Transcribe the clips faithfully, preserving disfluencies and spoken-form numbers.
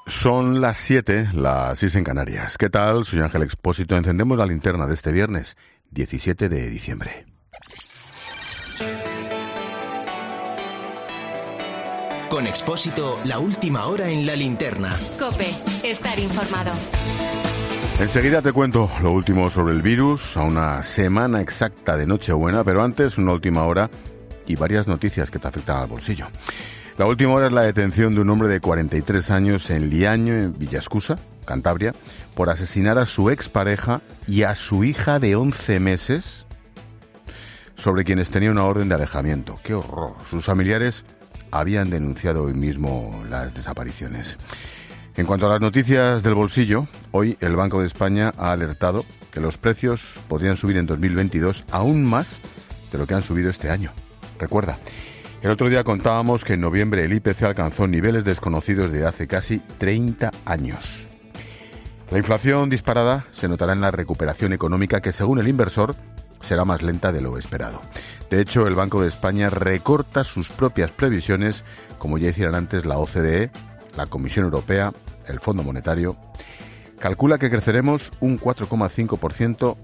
Son las siete, las seis en Canarias. ¿Qué tal? Soy Ángel Expósito. Encendemos la linterna de este viernes, diecisiete de diciembre. Con Expósito, la última hora en la linterna. COPE, estar informado. Enseguida te cuento lo último sobre el virus, a una semana exacta de Nochebuena, pero antes una última hora y varias noticias que te afectan al bolsillo. La última hora es la detención de un hombre de cuarenta y tres años en Liaño, en Villascusa, Cantabria, por asesinar a su expareja y a su hija de once meses, sobre quienes tenía una orden de alejamiento. ¡Qué horror! Sus familiares habían denunciado hoy mismo las desapariciones. En cuanto a las noticias del bolsillo, hoy el Banco de España ha alertado que los precios podrían subir en dos mil veintidós aún más de lo que han subido este año. Recuerda, el otro día contábamos que en noviembre el I P C alcanzó niveles desconocidos de hace casi treinta años. La inflación disparada se notará en la recuperación económica que, según el inversor, será más lenta de lo esperado. De hecho, el Banco de España recorta sus propias previsiones, como ya hicieron antes la O C D E, la Comisión Europea, el Fondo Monetario. Calcula que creceremos un cuatro coma cinco por ciento,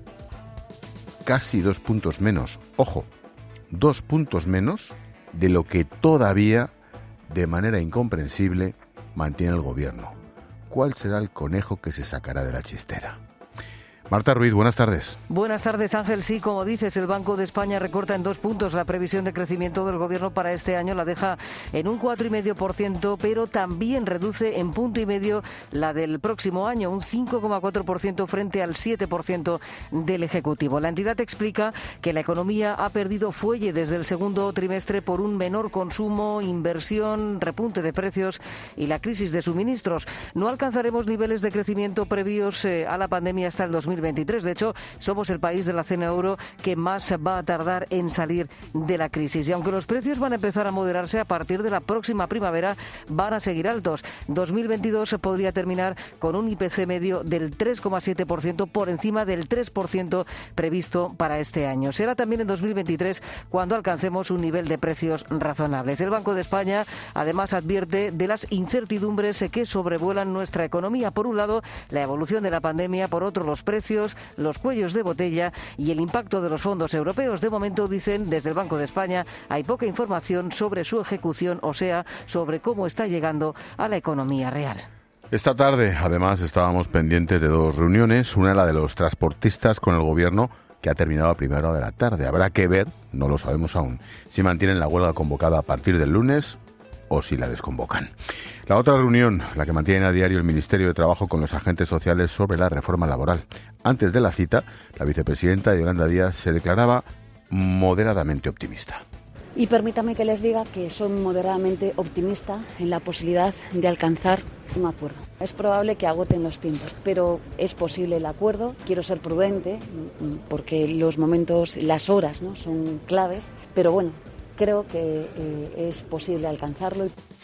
casi dos puntos menos. Ojo, dos puntos menos de lo que todavía, de manera incomprensible, mantiene el gobierno. ¿Cuál será el conejo que se sacará de la chistera? Marta Ruiz, buenas tardes. Buenas tardes, Ángel. Sí, como dices, el Banco de España recorta en dos puntos la previsión de crecimiento del Gobierno para este año. La deja en un cuatro coma cinco por ciento, pero también reduce en punto y medio la del próximo año, un cinco coma cuatro por ciento frente al siete por ciento del Ejecutivo. La entidad explica que la economía ha perdido fuelle desde el segundo trimestre por un menor consumo, inversión, repunte de precios y la crisis de suministros. No alcanzaremos niveles de crecimiento previos eh, a la pandemia hasta el dos mil veintitrés. De hecho, somos el país de la zona euro que más va a tardar en salir de la crisis. Y aunque los precios van a empezar a moderarse a partir de la próxima primavera, van a seguir altos. dos mil veintidós podría terminar con un I P C medio del tres coma siete por ciento por encima del tres por ciento previsto para este año. Será también en dos mil veintitrés cuando alcancemos un nivel de precios razonables. El Banco de España además advierte de las incertidumbres que sobrevuelan nuestra economía. Por un lado, la evolución de la pandemia, por otro, los precios, los cuellos de botella y el impacto de los fondos europeos. De momento, dicen desde el Banco de España, hay poca información sobre su ejecución, o sea, sobre cómo está llegando a la economía real. Esta tarde, además, estábamos pendientes de dos reuniones, una la de los transportistas con el Gobierno, que ha terminado a primera hora de la tarde. Habrá que ver, no lo sabemos aún, si mantienen la huelga convocada a partir del lunes o si la desconvocan. La otra reunión, la que mantiene a diario el Ministerio de Trabajo con los agentes sociales sobre la reforma laboral. Antes de la cita, la vicepresidenta Yolanda Díaz se declaraba moderadamente optimista. Y permítame que les diga que soy moderadamente optimista en la posibilidad de alcanzar un acuerdo. Es probable que agoten los tiempos, pero es posible el acuerdo. Quiero ser prudente porque los momentos, las horas, ¿no?, son claves, pero bueno, creo que eh, es posible alcanzarlo.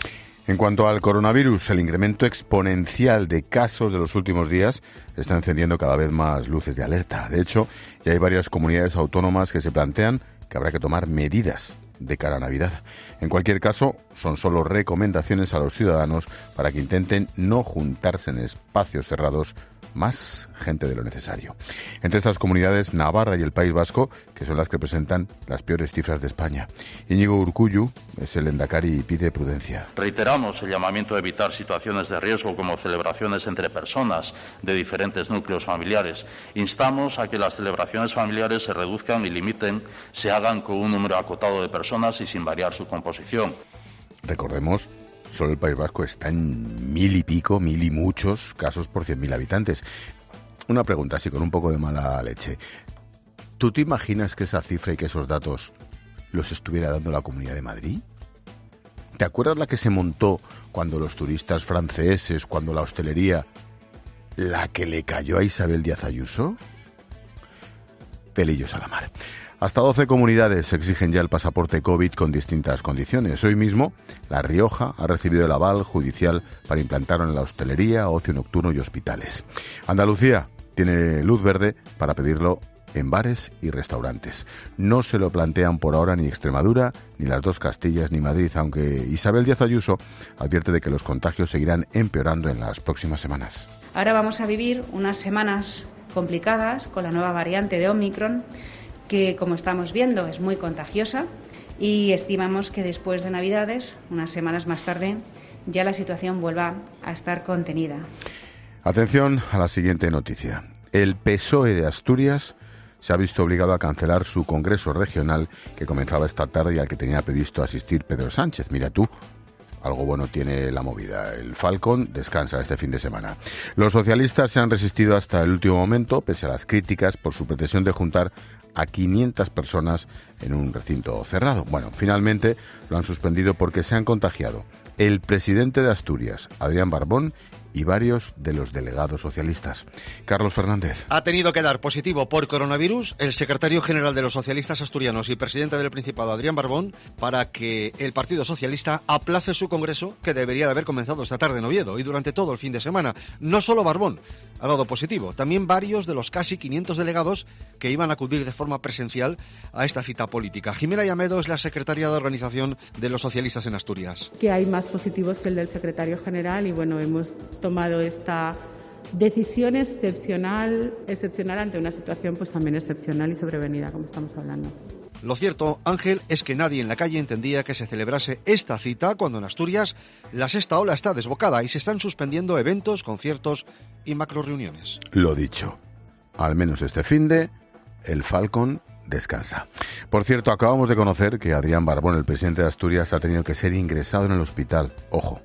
En cuanto al coronavirus, el incremento exponencial de casos de los últimos días está encendiendo cada vez más luces de alerta. De hecho, ya hay varias comunidades autónomas que se plantean que habrá que tomar medidas de cara a Navidad. En cualquier caso, son solo recomendaciones a los ciudadanos para que intenten no juntarse en espacios cerrados más gente de lo necesario. Entre estas comunidades, Navarra y el País Vasco, que son las que presentan las peores cifras de España. Íñigo Urkullu es el lehendakari y pide prudencia. Reiteramos el llamamiento a evitar situaciones de riesgo como celebraciones entre personas de diferentes núcleos familiares. Instamos a que las celebraciones familiares se reduzcan y limiten, se hagan con un número acotado de personas y sin variar su composición. Recordemos, solo el País Vasco está en mil y pico, mil y muchos casos por cien mil habitantes. Una pregunta así con un poco de mala leche. ¿Tú te imaginas que esa cifra y que esos datos los estuviera dando la Comunidad de Madrid? ¿Te acuerdas la que se montó cuando los turistas franceses, cuando la hostelería, la que le cayó a Isabel Díaz Ayuso? Pelillos a la mar. Hasta doce comunidades exigen ya el pasaporte COVID con distintas condiciones. Hoy mismo, La Rioja ha recibido el aval judicial para implantarlo en la hostelería, ocio nocturno y hospitales. Andalucía tiene luz verde para pedirlo en bares y restaurantes. No se lo plantean por ahora ni Extremadura, ni las dos Castillas, ni Madrid, aunque Isabel Díaz Ayuso advierte de que los contagios seguirán empeorando en las próximas semanas. Ahora vamos a vivir unas semanas complicadas con la nueva variante de Omicron, que, como estamos viendo, es muy contagiosa, y estimamos que después de Navidades, unas semanas más tarde, ya la situación vuelva a estar contenida. Atención a la siguiente noticia. El P S O E de Asturias se ha visto obligado a cancelar su congreso regional que comenzaba esta tarde y al que tenía previsto asistir Pedro Sánchez. Mira tú, algo bueno tiene la movida. El Falcon descansa este fin de semana. Los socialistas se han resistido hasta el último momento, pese a las críticas por su pretensión de juntar a quinientas personas en un recinto cerrado. Bueno, finalmente lo han suspendido porque se han contagiado el presidente de Asturias, Adrián Barbón, y varios de los delegados socialistas. Carlos Fernández. Ha tenido que dar positivo por coronavirus el secretario general de los socialistas asturianos y presidente del Principado, Adrián Barbón, para que el Partido Socialista aplace su congreso, que debería de haber comenzado esta tarde en Oviedo y durante todo el fin de semana. No solo Barbón ha dado positivo, también varios de los casi quinientos delegados que iban a acudir de forma presencial a esta cita política. Jimena Llamedo es la secretaria de organización de los socialistas en Asturias. Que hay más positivos que el del secretario general y bueno, hemos tomado esta decisión excepcional, excepcional ante una situación pues también excepcional y sobrevenida, como estamos hablando. Lo cierto, Ángel, es que nadie en la calle entendía que se celebrase esta cita cuando en Asturias la sexta ola está desbocada y se están suspendiendo eventos, conciertos y macroreuniones. Lo dicho, al menos este finde, el Falcon descansa. Por cierto, acabamos de conocer que Adrián Barbón, el presidente de Asturias, ha tenido que ser ingresado en el hospital. Ojo.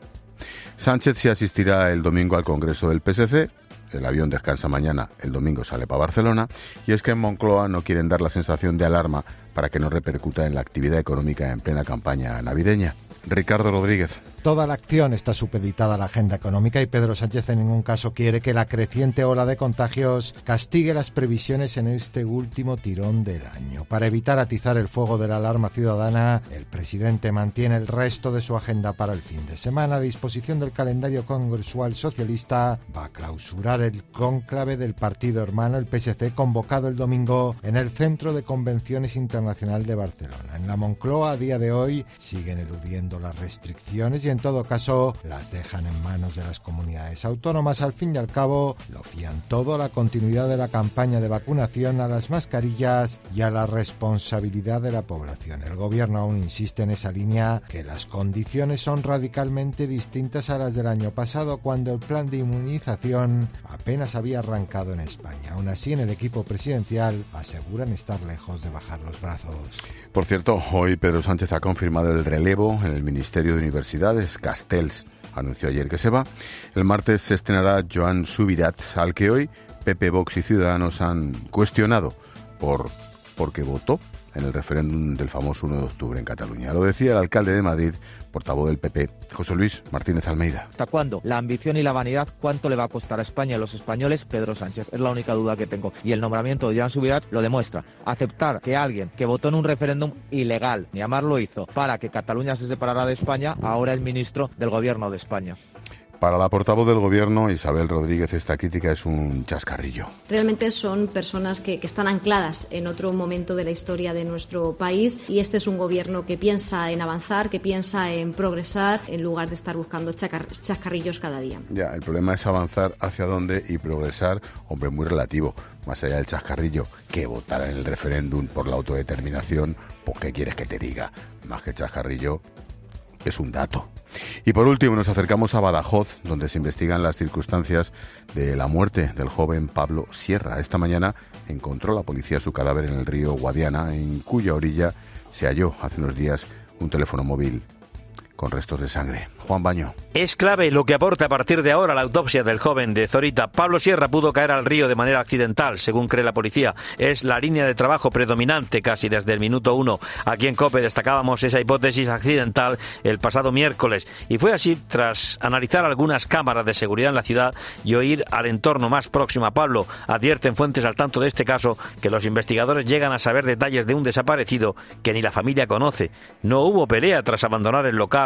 Sánchez sí asistirá el domingo al Congreso del P S C. El avión descansa mañana, el domingo sale para Barcelona. Y es que en Moncloa no quieren dar la sensación de alarma para que no repercuta en la actividad económica en plena campaña navideña. Ricardo Rodríguez. Toda la acción está supeditada a la agenda económica y Pedro Sánchez en ningún caso quiere que la creciente ola de contagios castigue las previsiones en este último tirón del año. Para evitar atizar el fuego de la alarma ciudadana, el presidente mantiene el resto de su agenda para el fin de semana. A disposición del calendario congresual socialista, va a clausurar el cónclave del partido hermano, el P S C, convocado el domingo en el Centro de Convenciones Internacional de Barcelona. En la Moncloa, a día de hoy, siguen eludiendo las restricciones y en todo caso las dejan en manos de las comunidades autónomas. Al fin y al cabo, lo fían todo a la continuidad de la campaña de vacunación, a las mascarillas y a la responsabilidad de la población. El gobierno aún insiste en esa línea que las condiciones son radicalmente distintas a las del año pasado, cuando el plan de inmunización apenas había arrancado en España. Aún así, en el equipo presidencial aseguran estar lejos de bajar los brazos. Por cierto, hoy Pedro Sánchez ha confirmado el relevo en el Ministerio de Universidades. Castells anunció ayer que se va. El martes se estrenará Joan Subirats, al que hoy P P, Vox y Ciudadanos han cuestionado por porque votó en el referéndum del famoso uno de octubre en Cataluña. Lo decía el alcalde de Madrid, portavoz del P P, José Luis Martínez Almeida. ¿Hasta cuándo? La ambición y la vanidad, ¿cuánto le va a costar a España y a los españoles Pedro Sánchez? Es la única duda que tengo. Y el nombramiento de Joan Subirats lo demuestra. Aceptar que alguien que votó en un referéndum ilegal, ni amar lo hizo, para que Cataluña se separara de España, ahora es ministro del gobierno de España. Para la portavoz del Gobierno, Isabel Rodríguez, esta crítica es un chascarrillo. Realmente son personas que, que están ancladas en otro momento de la historia de nuestro país y este es un Gobierno que piensa en avanzar, que piensa en progresar, en lugar de estar buscando chacar, chascarrillos cada día. Ya, el problema es avanzar hacia dónde y progresar, hombre, muy relativo. Más allá del chascarrillo, que votar en el referéndum por la autodeterminación, pues ¿qué quieres que te diga? Más que chascarrillo, es un dato. Y por último nos acercamos a Badajoz, donde se investigan las circunstancias de la muerte del joven Pablo Sierra. Esta mañana encontró la policía su cadáver en el río Guadiana, en cuya orilla se halló hace unos días un teléfono móvil con restos de sangre. Juan Baño. Es clave lo que aporta a partir de ahora la autopsia del joven de Zorita. Pablo Sierra pudo caer al río de manera accidental, según cree la policía. Es la línea de trabajo predominante casi desde el minuto uno. Aquí en COPE destacábamos esa hipótesis accidental el pasado miércoles. Y fue así tras analizar algunas cámaras de seguridad en la ciudad y oír al entorno más próximo a Pablo. Advierten fuentes al tanto de este caso que los investigadores llegan a saber detalles de un desaparecido que ni la familia conoce. No hubo pelea tras abandonar el local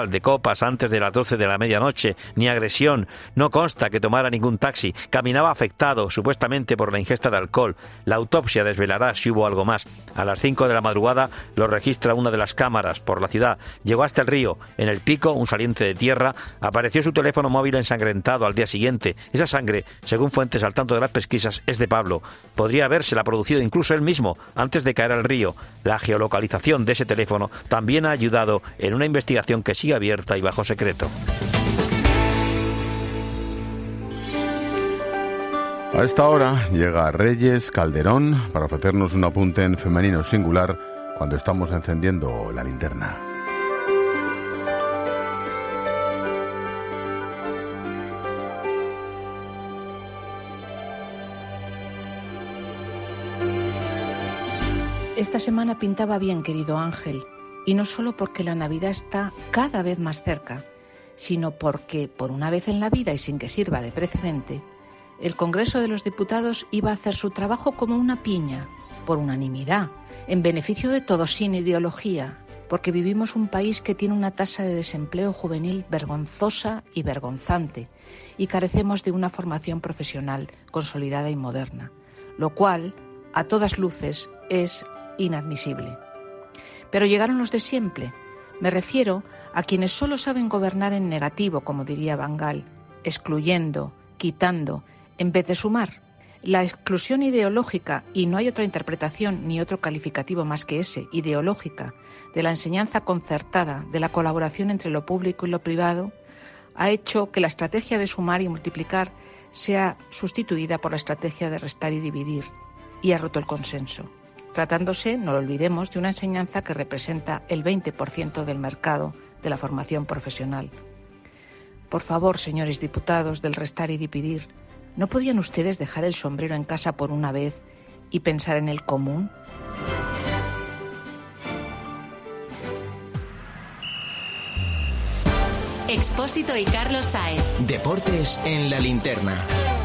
ilegal de copas antes de las doce de la medianoche, ni agresión. No consta que tomara ningún taxi. Caminaba afectado, supuestamente por la ingesta de alcohol. La autopsia desvelará si hubo algo más. A las cinco de la madrugada lo registra una de las cámaras por la ciudad. Llegó hasta el río. En el pico, un saliente de tierra, apareció su teléfono móvil ensangrentado al día siguiente. Esa sangre, según fuentes al tanto de las pesquisas, es de Pablo. Podría habérsela producido incluso él mismo antes de caer al río. La geolocalización de ese teléfono también ha ayudado en una investigación que sigue abierta y bajo secreto. A esta hora llega Reyes Calderón para ofrecernos un apunte en femenino singular cuando estamos encendiendo la linterna. Esta semana pintaba bien, querido Ángel, y no solo porque la Navidad está cada vez más cerca, sino porque, por una vez en la vida y sin que sirva de precedente, el Congreso de los Diputados iba a hacer su trabajo como una piña, por unanimidad, en beneficio de todos, sin ideología, porque vivimos un país que tiene una tasa de desempleo juvenil vergonzosa y vergonzante, y carecemos de una formación profesional consolidada y moderna, lo cual, a todas luces, es inadmisible. Pero llegaron los de siempre. Me refiero a quienes solo saben gobernar en negativo, como diría Van Gaal, excluyendo, quitando, en vez de sumar. La exclusión ideológica, y no hay otra interpretación ni otro calificativo más que ese, ideológica, de la enseñanza concertada, de la colaboración entre lo público y lo privado, ha hecho que la estrategia de sumar y multiplicar sea sustituida por la estrategia de restar y dividir, y ha roto el consenso, tratándose, no lo olvidemos, de una enseñanza que representa el veinte por ciento del mercado de la formación profesional. Por favor, señores diputados del restar y dividir, ¿no podían ustedes dejar el sombrero en casa por una vez y pensar en el común? Expósito y Carlos Sáez. Deportes en la linterna.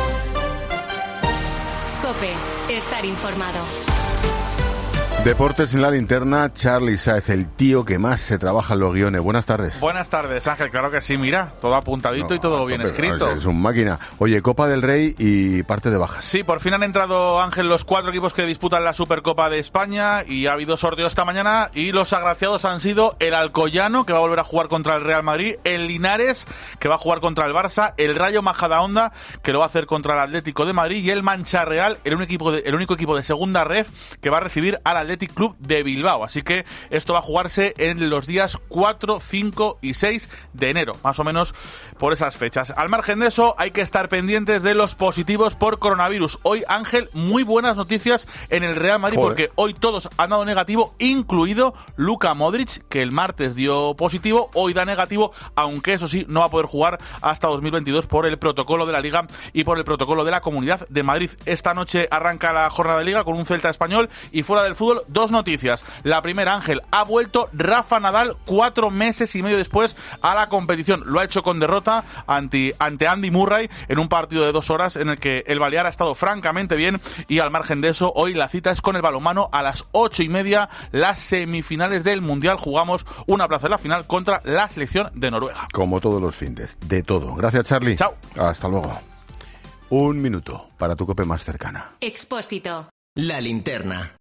COPE. Estar informado. Deportes en la linterna, Charly Sáez, el tío que más se trabaja en los guiones. Buenas tardes. Buenas tardes, Ángel. Claro que sí, mira, todo apuntadito no, y todo bien tope, escrito. Es un máquina. Oye, Copa del Rey y parte de bajas. Sí, por fin han entrado, Ángel, los cuatro equipos que disputan la Supercopa de España y ha habido sorteo esta mañana y los agraciados han sido el Alcoyano, que va a volver a jugar contra el Real Madrid, el Linares, que va a jugar contra el Barça, el Rayo Majadahonda, que lo va a hacer contra el Atlético de Madrid, y el Mancha Real, el único equipo de, el único equipo de segunda ref que va a recibir al Athletic Club de Bilbao. Así que esto va a jugarse en los días cuatro, cinco y seis de enero, más o menos por esas fechas. Al margen de eso, hay que estar pendientes de los positivos por coronavirus. Hoy, Ángel, muy buenas noticias en el Real Madrid. Joder. Porque hoy todos han dado negativo, incluido Luka Modric, que el martes dio positivo, hoy da negativo, aunque eso sí, no va a poder jugar hasta dos mil veintidós por el protocolo de la Liga y por el protocolo de la Comunidad de Madrid. Esta noche arranca la jornada de Liga con un Celta español y fuera del fútbol, dos noticias. La primera, Ángel, ha vuelto Rafa Nadal cuatro meses y medio después a la competición. Lo ha hecho con derrota ante, ante Andy Murray en un partido de dos horas en el que el balear ha estado francamente bien, y al margen de eso, hoy la cita es con el balonmano a las ocho y media, las semifinales del Mundial. Jugamos una plaza en la final contra la selección de Noruega. Como todos los findes, de todo. Gracias, Charly. Chao. Hasta luego. Un minuto para tu COPE más cercana. Expósito. La linterna.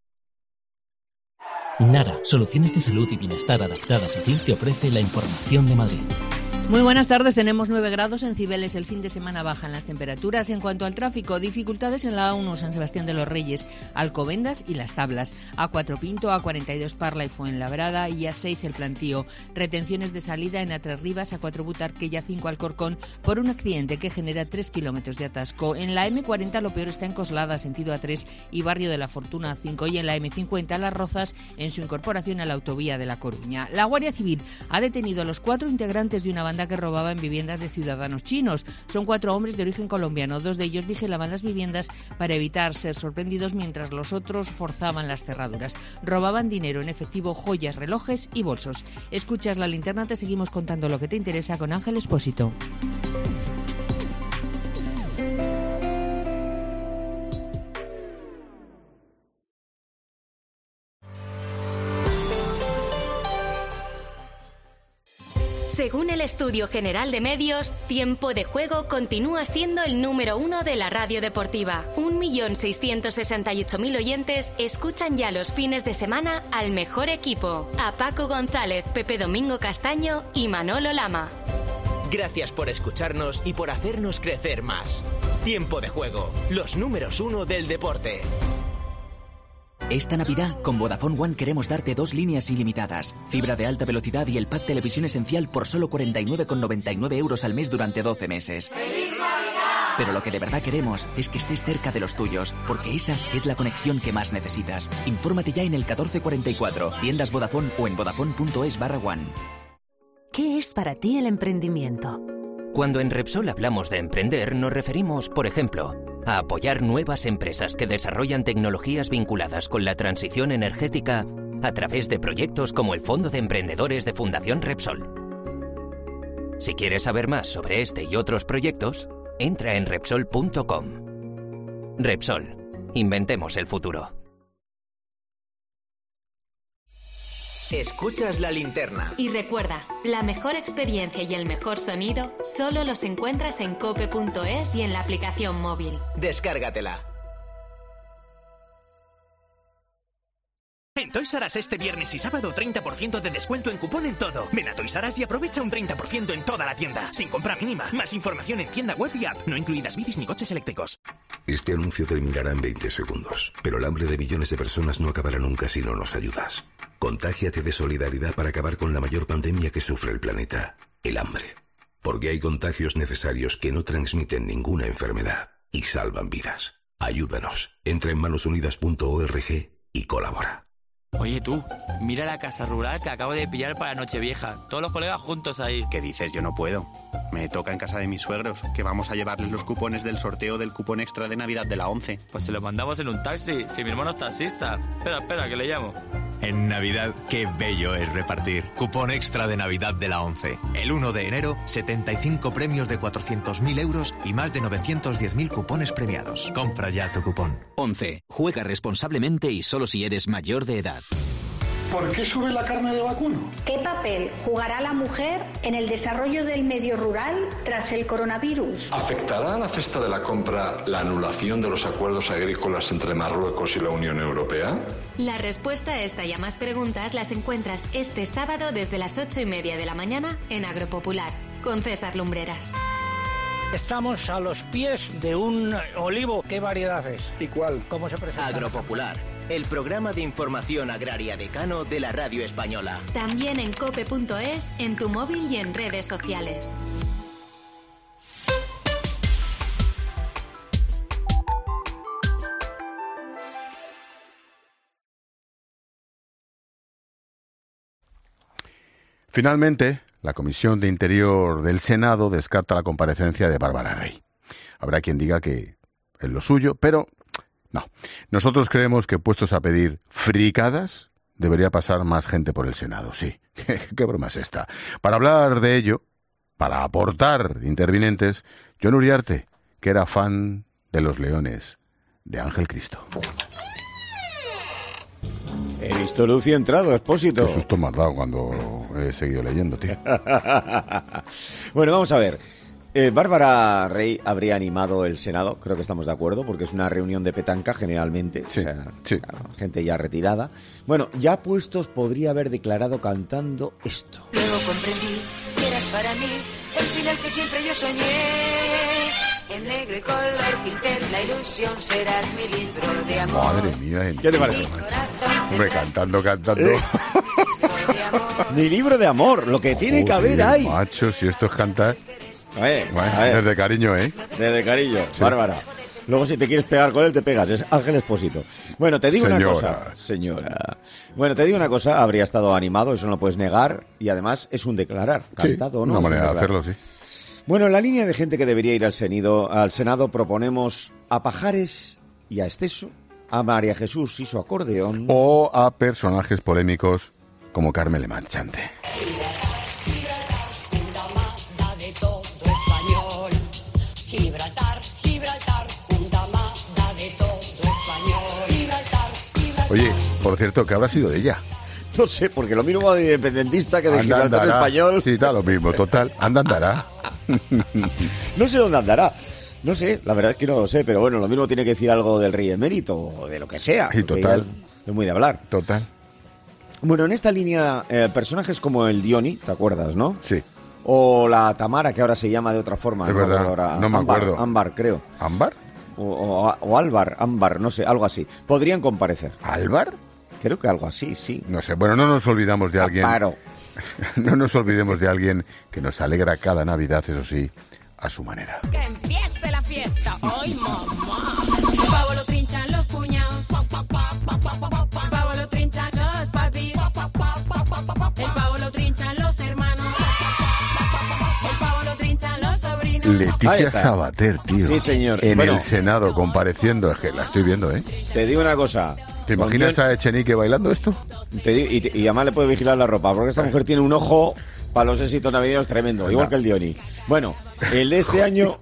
Nara, soluciones de salud y bienestar adaptadas a ti, te ofrece la información de Madrid. Muy buenas tardes, tenemos nueve grados en Cibeles, el fin de semana bajan las temperaturas. En cuanto al tráfico, dificultades en la A uno San Sebastián de los Reyes, Alcobendas y Las Tablas, A cuatro Pinto, A cuarenta y dos Parla y Fuenlabrada y A seis El Plantío. Retenciones de salida en A tres Rivas, A cuatro Butarque y A cinco Alcorcón por un accidente que genera tres kilómetros de atasco. En la eme cuarenta lo peor está en Coslada, sentido A tres y Barrio de la Fortuna A cinco, y en la eme cincuenta Las Rozas en su incorporación a la autovía de La Coruña. La Guardia Civil ha detenido a los cuatro integrantes de una banda que robaba en viviendas de ciudadanos chinos. Son cuatro hombres de origen colombiano. Dos de ellos vigilaban las viviendas para evitar ser sorprendidos, mientras los otros forzaban las cerraduras. Robaban dinero en efectivo, joyas, relojes y bolsos. Escuchas La Linterna, te seguimos contando lo que te interesa con Ángel Expósito. Según el Estudio General de Medios, Tiempo de Juego continúa siendo el número uno de la radio deportiva. un millón seiscientos sesenta y ocho mil oyentes escuchan ya los fines de semana al mejor equipo, a Paco González, Pepe Domingo Castaño y Manolo Lama. Gracias por escucharnos y por hacernos crecer más. Tiempo de Juego, los números uno del deporte. Esta Navidad, con Vodafone One queremos darte dos líneas ilimitadas, fibra de alta velocidad y el pack Televisión Esencial por solo cuarenta y nueve con noventa y nueve euros al mes durante doce meses. ¡Feliz Navidad! Pero lo que de verdad queremos es que estés cerca de los tuyos, porque esa es la conexión que más necesitas. Infórmate ya en el catorce cuarenta y cuatro, tiendas Vodafone o en vodafone.es barra one. ¿Qué es para ti el emprendimiento? Cuando en Repsol hablamos de emprender, nos referimos, por ejemplo, a apoyar nuevas empresas que desarrollan tecnologías vinculadas con la transición energética a través de proyectos como el Fondo de Emprendedores de Fundación Repsol. Si quieres saber más sobre este y otros proyectos, entra en Repsol punto com. Repsol, inventemos el futuro. Escuchas la linterna. Y recuerda, la mejor experiencia y el mejor sonido solo los encuentras en cope punto es y en la aplicación móvil. Descárgatela. En Toys R Us este viernes y sábado treinta por ciento de descuento en cupón en todo. Ven a Toys R Us y aprovecha un treinta por ciento en toda la tienda. Sin compra mínima. Más información en tienda web y app. No incluidas bicis ni coches eléctricos. Este anuncio terminará en veinte segundos. Pero el hambre de millones de personas no acabará nunca si no nos ayudas. Contágiate de solidaridad para acabar con la mayor pandemia que sufre el planeta. El hambre. Porque hay contagios necesarios que no transmiten ninguna enfermedad y salvan vidas. Ayúdanos. Entra en manos unidas punto org y colabora. Oye tú, mira la casa rural que acabo de pillar para Nochevieja. Todos los colegas juntos ahí. ¿Qué dices? Yo no puedo. Me toca en casa de mis suegros, que vamos a llevarles los cupones del sorteo del cupón extra de Navidad de la once. Pues se los mandamos en un taxi, si mi hermano es taxista. Espera, espera, que le llamo. En Navidad, qué bello es repartir. Cupón extra de Navidad de la once. El uno de enero, setenta y cinco premios de cuatrocientos mil euros y más de novecientos diez mil cupones premiados. Compra ya tu cupón. once. Juega responsablemente y solo si eres mayor de edad. ¿Por qué sube la carne de vacuno? ¿Qué papel jugará la mujer en el desarrollo del medio rural tras el coronavirus? ¿Afectará a la cesta de la compra la anulación de los acuerdos agrícolas entre Marruecos y la Unión Europea? La respuesta a esta y a más preguntas las encuentras este sábado desde las ocho y media de la mañana en Agropopular, con César Lumbreras. Estamos a los pies de un olivo. ¿Qué variedad es? ¿Y cuál? ¿Cómo se presenta? Agropopular, el programa de información agraria decano de la radio española. También en cope punto es, en tu móvil y en redes sociales. Finalmente, la Comisión de Interior del Senado descarta la comparecencia de Bárbara Rey. Habrá quien diga que es lo suyo, pero no. Nosotros creemos que, puestos a pedir fricadas, debería pasar más gente por el Senado, sí. ¿Qué broma es esta? Para hablar de ello, para aportar intervinientes, Jon Uriarte, que era fan de Los Leones, de Ángel Cristo. He visto luz y entrado, Expósito. Qué susto me has dado cuando he seguido leyendo, tío. Bueno, vamos a ver. Eh, Bárbara Rey habría animado el Senado, creo que estamos de acuerdo, porque es una reunión de petanca generalmente, sí, o sea, sí. Claro, gente ya retirada. Bueno, ya puestos podría haber declarado cantando esto. Luego comprendí que eras para mí el final que siempre yo soñé. En negro y color pinté la ilusión, serás mi libro de amor. Madre mía, ¿qué te parece? Hombre, cantando, cantando. ¿Eh? Mi libro de amor, lo que tiene Joder, que haber ahí. Macho, si esto es cantar. A ver, bueno, a ver. Desde cariño, ¿eh? Desde cariño, sí. Bárbara. Luego si te quieres pegar con él, te pegas. Es Ángel Expósito. Bueno, te digo Señora. una cosa. Señora. Bueno, te digo una cosa. Habría estado animado, eso no lo puedes negar. Y además es un declarar. Cantado, sí, ¿no? una Es manera un de hacerlo, sí. Bueno, en la línea de gente que debería ir al Senado, al Senado proponemos a Pajares y a Esteso, a María Jesús y su acordeón. O a personajes polémicos como Carmen Le Marchante. Gibraltar, Gibraltar, punta amada de todo español. Gibraltar, Gibraltar. Oye, por cierto, ¿qué habrá sido de ella? No sé, porque lo mismo de independentista que de Anda, Gibraltar andará. español. Sí, da lo mismo, total. Anda, andará. No sé dónde andará. No sé, la verdad es que no lo sé, pero bueno, lo mismo tiene que decir algo del rey emérito o de lo que sea. Sí, total. Es muy de hablar. Total. Bueno, en esta línea, eh, personajes como el Diony, ¿te acuerdas, no? Sí. O la Tamara, que ahora se llama de otra forma. Es no verdad, ahora. no me Ámbar, acuerdo. Ámbar, creo. ¿Ámbar? O, o, o Álvar, Ámbar, no sé, algo así. Podrían comparecer. ¿Álvar? Creo que algo así, sí. No sé, bueno, no nos olvidamos de alguien. Aparo. No nos olvidemos de alguien que nos alegra cada Navidad, eso sí, a su manera. Que empiece la fiesta. ¡Ay, mamá! El pavo lo trinchan los cuñados. El pavo lo trinchan los papis. El pavo lo trinchan los hermanos. El pavo lo trinchan los sobrinos. Ahí Leticia está. Sabater, tío. Sí, señor. En Bueno. el Senado compareciendo. Es que la estoy viendo, ¿eh? Te digo una cosa. ¿Te imaginas a Echenique bailando esto? Te digo- y, te- y además le puede vigilar la ropa, porque esta mujer tiene un ojo para los éxitos navideños tremendo, igual que el Diony. Bueno, el de este año...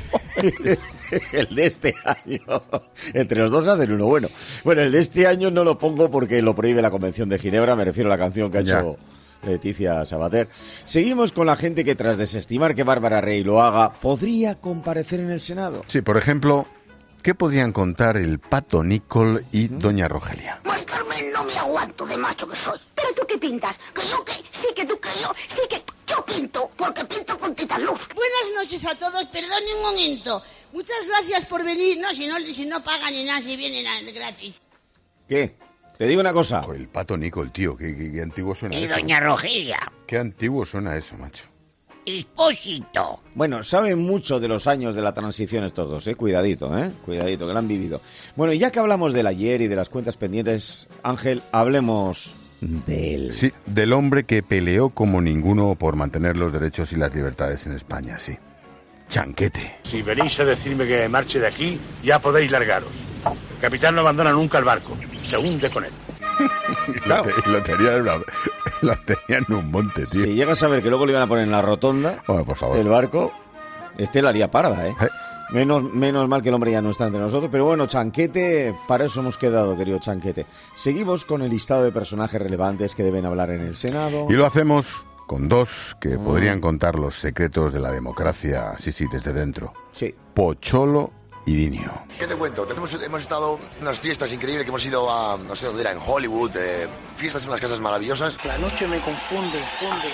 el de este año... Entre los dos hacen uno bueno. Bueno, el de este año no lo pongo porque lo prohíbe la Convención de Ginebra, me refiero a la canción que ha Ya. hecho Leticia Sabater. Seguimos con la gente que tras desestimar que Bárbara Rey lo haga, podría comparecer en el Senado. Sí, por ejemplo, ¿qué podrían contar el Pato Nicol y Doña Rogelia? Mari Carmen, no me aguanto de macho que soy. ¿Pero tú qué pintas? ¿Que yo qué? Sí que tú que yo, sí que yo pinto, porque pinto con luz. Buenas noches a todos, perdone un momento. Muchas gracias por venir. No, si no, si no pagan ni nada, si vienen a- gratis. ¿Qué? Te digo una cosa. Joder, el Pato Nicol, tío, qué, qué- qué antiguo suena Y eso. doña Rogelia, Qué antiguo suena eso, macho. esposito. Bueno, saben mucho de los años de la transición estos dos, ¿eh? Cuidadito, ¿eh? Cuidadito, que lo han vivido. Bueno, y ya que hablamos del ayer y de las cuentas pendientes, Ángel, hablemos de él. Sí, del hombre que peleó como ninguno por mantener los derechos y las libertades en España, sí. Chanquete. Si venís a decirme que marche de aquí, ya podéis largaros. El capitán no abandona nunca el barco, se hunde con él. Claro. Y lo tenía en una- lo tenía en un monte, tío. Si llegas a ver que luego le iban a poner en la rotonda Bueno, por favor. del barco, este la haría parda, ¿eh? ¿Eh? Menos, menos mal que el hombre ya no está entre nosotros, pero bueno, Chanquete, para eso hemos quedado, querido Chanquete. Seguimos con el listado de personajes relevantes que deben hablar en el Senado. Y lo hacemos con dos que podrían contar los secretos de la democracia, sí, sí, desde dentro. Sí. Pocholo y Dinio. ¿Qué te cuento? Tenemos, hemos estado en unas fiestas increíbles que hemos ido a, no sé dónde era, en Hollywood, eh, fiestas en unas casas maravillosas. La noche me confunde, funde.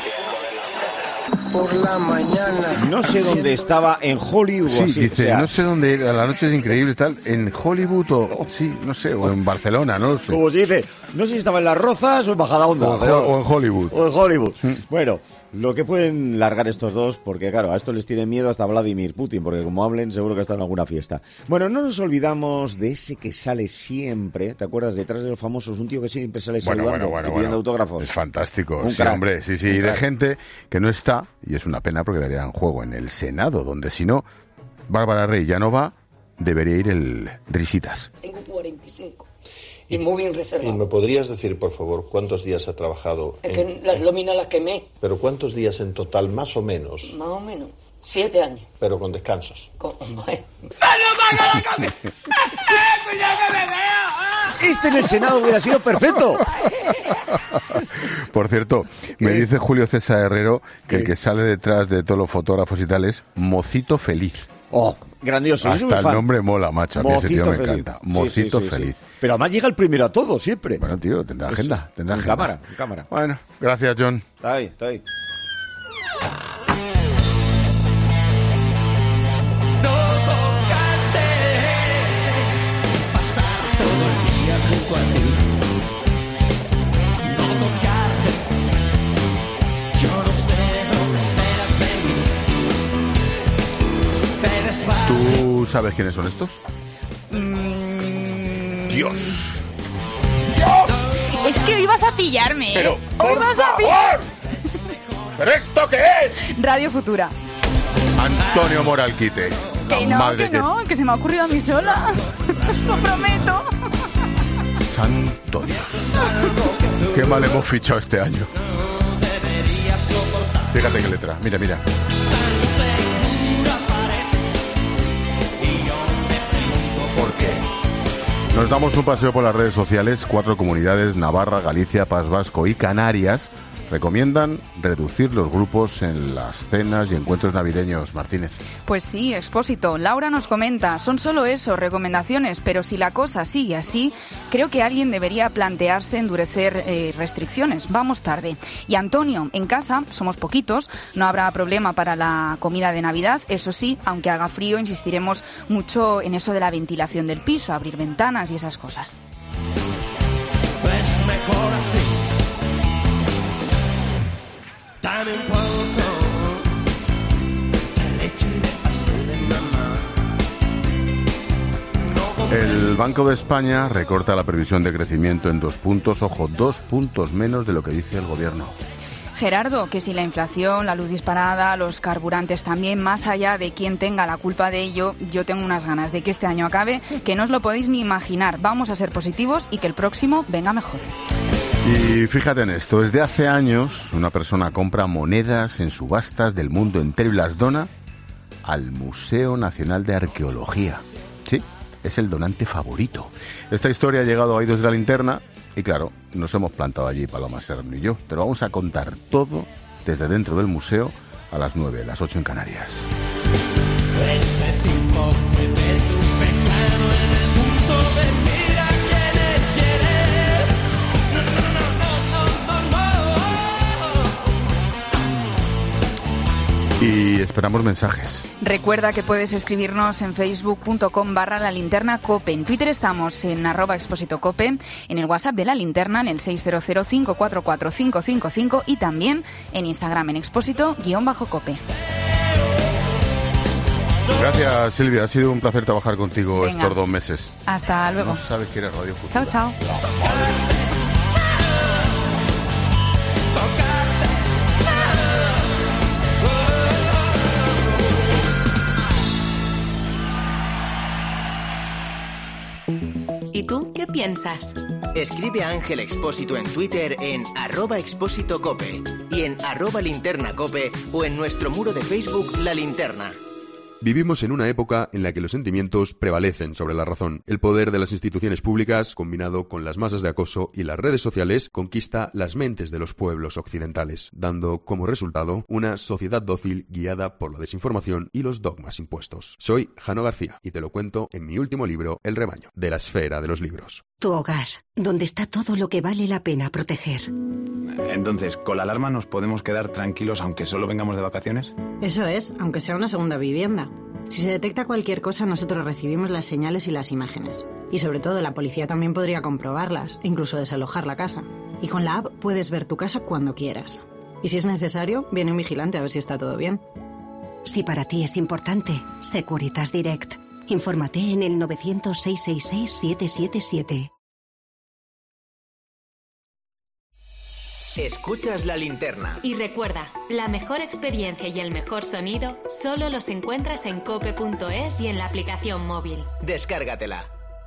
Por la mañana. No sé dónde estaba, en Hollywood. Sí, así, dice, o sea, no sé dónde era, la noche es increíble, tal, en Hollywood o, sí, no sé, o en Barcelona, no lo sé. como se dice, no sé si estaba en Las Rozas o en Majadahonda. O en, pero- Ho- o en Hollywood. O en Hollywood. Bueno, lo que pueden largar estos dos, porque claro, a esto les tiene miedo hasta Vladimir Putin, porque como hablen seguro que está en alguna fiesta. Bueno, no nos olvidamos de ese que sale siempre, ¿te acuerdas? Detrás de los famosos, un tío que siempre sale Bueno, saludando bueno, bueno, y pidiendo bueno. autógrafos. Es fantástico, Un sí, crack. hombre, sí, sí, Un y de crack. gente que no está, y es una pena porque darían juego en el Senado, donde si no, Bárbara Rey ya no va, debería ir el Risitas. Tengo cuarenta y cinco. Y muy bien ¿Y reservado. me podrías decir, por favor, cuántos días ha trabajado? Es en- que las lóminas las quemé, Pero cuántos días en total, más o menos, más o menos. Siete años. pero con descansos. Con- Este en el Senado hubiera sido perfecto. Por cierto, me dice Julio César Herrero que el que sale detrás de todos los fotógrafos y tal es Mocito Feliz. Oh, grandioso. yo soy muy Hasta el fan. nombre mola, macho. A mí ese tío me Feliz. encanta. Sí, Mocito sí, sí, sí. Feliz. Pero además llega el primero a todo, siempre. Bueno, tío, tendrá Eso. agenda. Tendrá En agenda. cámara, en cámara. Bueno, gracias, John. Está ahí, está ahí. No tocarte, pasar todo el día junto a ti. No tocarte, yo no sé lo que esperas de mí. Te desvalo. ¿Tú sabes quiénes son estos? Dios. Es que hoy vas a pillarme. ¿eh? Pero, hoy por vas a favor. pillar. ¿Pero esto qué es? Radio Futura. Antonio Moralquite. Que La no, madre que no, que se me ha ocurrido a mí sola. Lo prometo. Santo Dios. Qué mal hemos fichado este año. Fíjate qué letra. Mira, mira. ¿Por qué? Nos damos un paseo por las redes sociales. Cuatro comunidades, Navarra, Galicia, País Vasco y Canarias, recomiendan reducir los grupos en las cenas y encuentros navideños. Martínez. Pues sí, Expósito. Laura nos comenta, son solo eso, recomendaciones, pero si la cosa sigue así, creo que alguien debería plantearse endurecer eh, restricciones. Vamos tarde. Y Antonio, en casa somos poquitos, no habrá problema para la comida de Navidad. Eso sí, aunque haga frío, insistiremos mucho en eso de la ventilación del piso, abrir ventanas y esas cosas. Pues mejor así. También puedo con leche y de pastel de mamá. El Banco de España recorta la previsión de crecimiento en dos puntos, ojo, dos puntos menos de lo que dice el gobierno. Gerardo, que si la inflación, la luz disparada, los carburantes también, más allá de quién tenga la culpa de ello, yo tengo unas ganas de que este año acabe, que no os lo podéis ni imaginar. Vamos a ser positivos y que el próximo venga mejor. Y fíjate en esto, desde hace años una persona compra monedas en subastas del mundo entero y las dona al Museo Nacional de Arqueología. Sí, es el donante favorito. Esta historia ha llegado a oídos de la linterna y claro, nos hemos plantado allí Paloma Serrano y yo. Te lo vamos a contar todo desde dentro del museo a las nueve, las ocho en Canarias. Ese tipo que ve tu pecado en el punto de mira quién es, quién es. Y esperamos mensajes. Recuerda que puedes escribirnos en facebook.com barra la linterna cope. En Twitter estamos en arroba expósito cope, en el WhatsApp de la linterna en el seis cero cero, cinco cuatro cuatro, cinco cinco cinco y también en Instagram en expósito guión bajo cope. Gracias, Silvia. Ha sido un placer trabajar contigo. Venga. Estos dos meses. Hasta luego. No sabes que eres Radio Futura. Chao, chao. ¿Y tú qué piensas? Escribe a Ángel Expósito en Twitter en arroba expósito cope y en arroba linterna cope o en nuestro muro de Facebook La Linterna. Vivimos en una época en la que los sentimientos prevalecen sobre la razón. El poder de las instituciones públicas, combinado con las masas de acoso y las redes sociales, conquista las mentes de los pueblos occidentales, dando como resultado una sociedad dócil guiada por la desinformación y los dogmas impuestos. Soy Jano García y te lo cuento en mi último libro, El rebaño, de la esfera de los libros. Tu hogar, donde está todo lo que vale la pena proteger. Entonces, ¿con la alarma nos podemos quedar tranquilos aunque solo vengamos de vacaciones? Eso es, aunque sea una segunda vivienda. Si se detecta cualquier cosa, nosotros recibimos las señales y las imágenes. Y sobre todo, la policía también podría comprobarlas, incluso desalojar la casa. Y con la app puedes ver tu casa cuando quieras. Y si es necesario, viene un vigilante a ver si está todo bien. Si para ti es importante, Securitas Direct. Infórmate en el nueve cero cero, seis seis seis, siete siete siete. Escuchas La Linterna. Y recuerda, la mejor experiencia y el mejor sonido solo los encuentras en cope punto es y en la aplicación móvil. Descárgatela.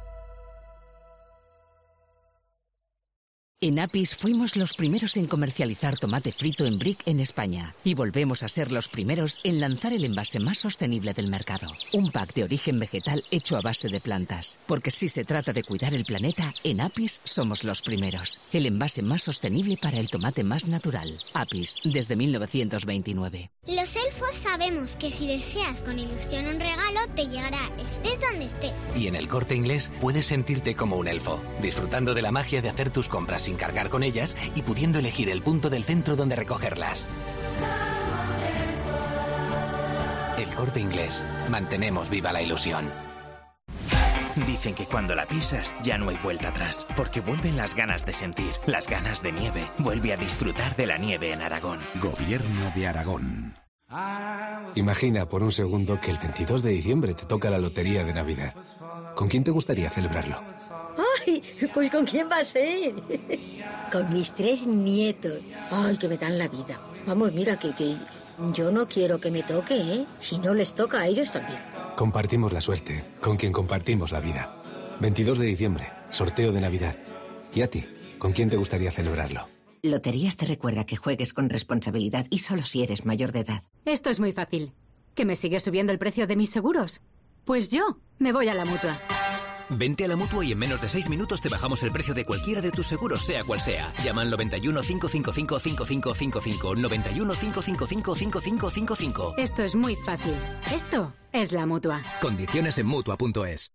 En Apis fuimos los primeros en comercializar tomate frito en brick en España y volvemos a ser los primeros en lanzar el envase más sostenible del mercado. Un pack de origen vegetal hecho a base de plantas. Porque si se trata de cuidar el planeta, en Apis somos los primeros. El envase más sostenible para el tomate más natural. Apis, desde mil novecientos veintinueve. Los elfos sabemos que si deseas con ilusión un regalo, te llegará estés donde estés. Y en El Corte Inglés puedes sentirte como un elfo, disfrutando de la magia de hacer tus compras sin cargar con ellas y pudiendo elegir el punto del centro donde recogerlas. El Corte Inglés. Mantenemos viva la ilusión. Dicen que cuando la pisas ya no hay vuelta atrás, porque vuelven las ganas de sentir, las ganas de nieve. Vuelve a disfrutar de la nieve en Aragón. Gobierno de Aragón. Imagina por un segundo que el veintidós de diciembre te toca la lotería de Navidad. ¿Con quién te gustaría celebrarlo? ¡Ay! Pues ¿con quién va a ser? Con mis tres nietos. ¡Ay, que me dan la vida! Vamos, mira, que, que yo no quiero que me toque, ¿eh? Si no les toca a ellos también. Compartimos la suerte, con quien compartimos la vida. veintidós de diciembre, sorteo de Navidad. ¿Y a ti? ¿Con quién te gustaría celebrarlo? Loterías te recuerda que juegues con responsabilidad y solo si eres mayor de edad. Esto es muy fácil. ¿Que me sigue subiendo el precio de mis seguros? Pues yo me voy a la Mutua. Vente a la Mutua y en menos de seis minutos te bajamos el precio de cualquiera de tus seguros, sea cual sea. Llama al noventa y uno, cinco cinco cinco, cinco cinco cinco cinco, noventa y uno, cinco cinco cinco, cinco cinco cinco cinco. Esto es muy fácil. Esto es la Mutua. Condiciones en Mutua punto es.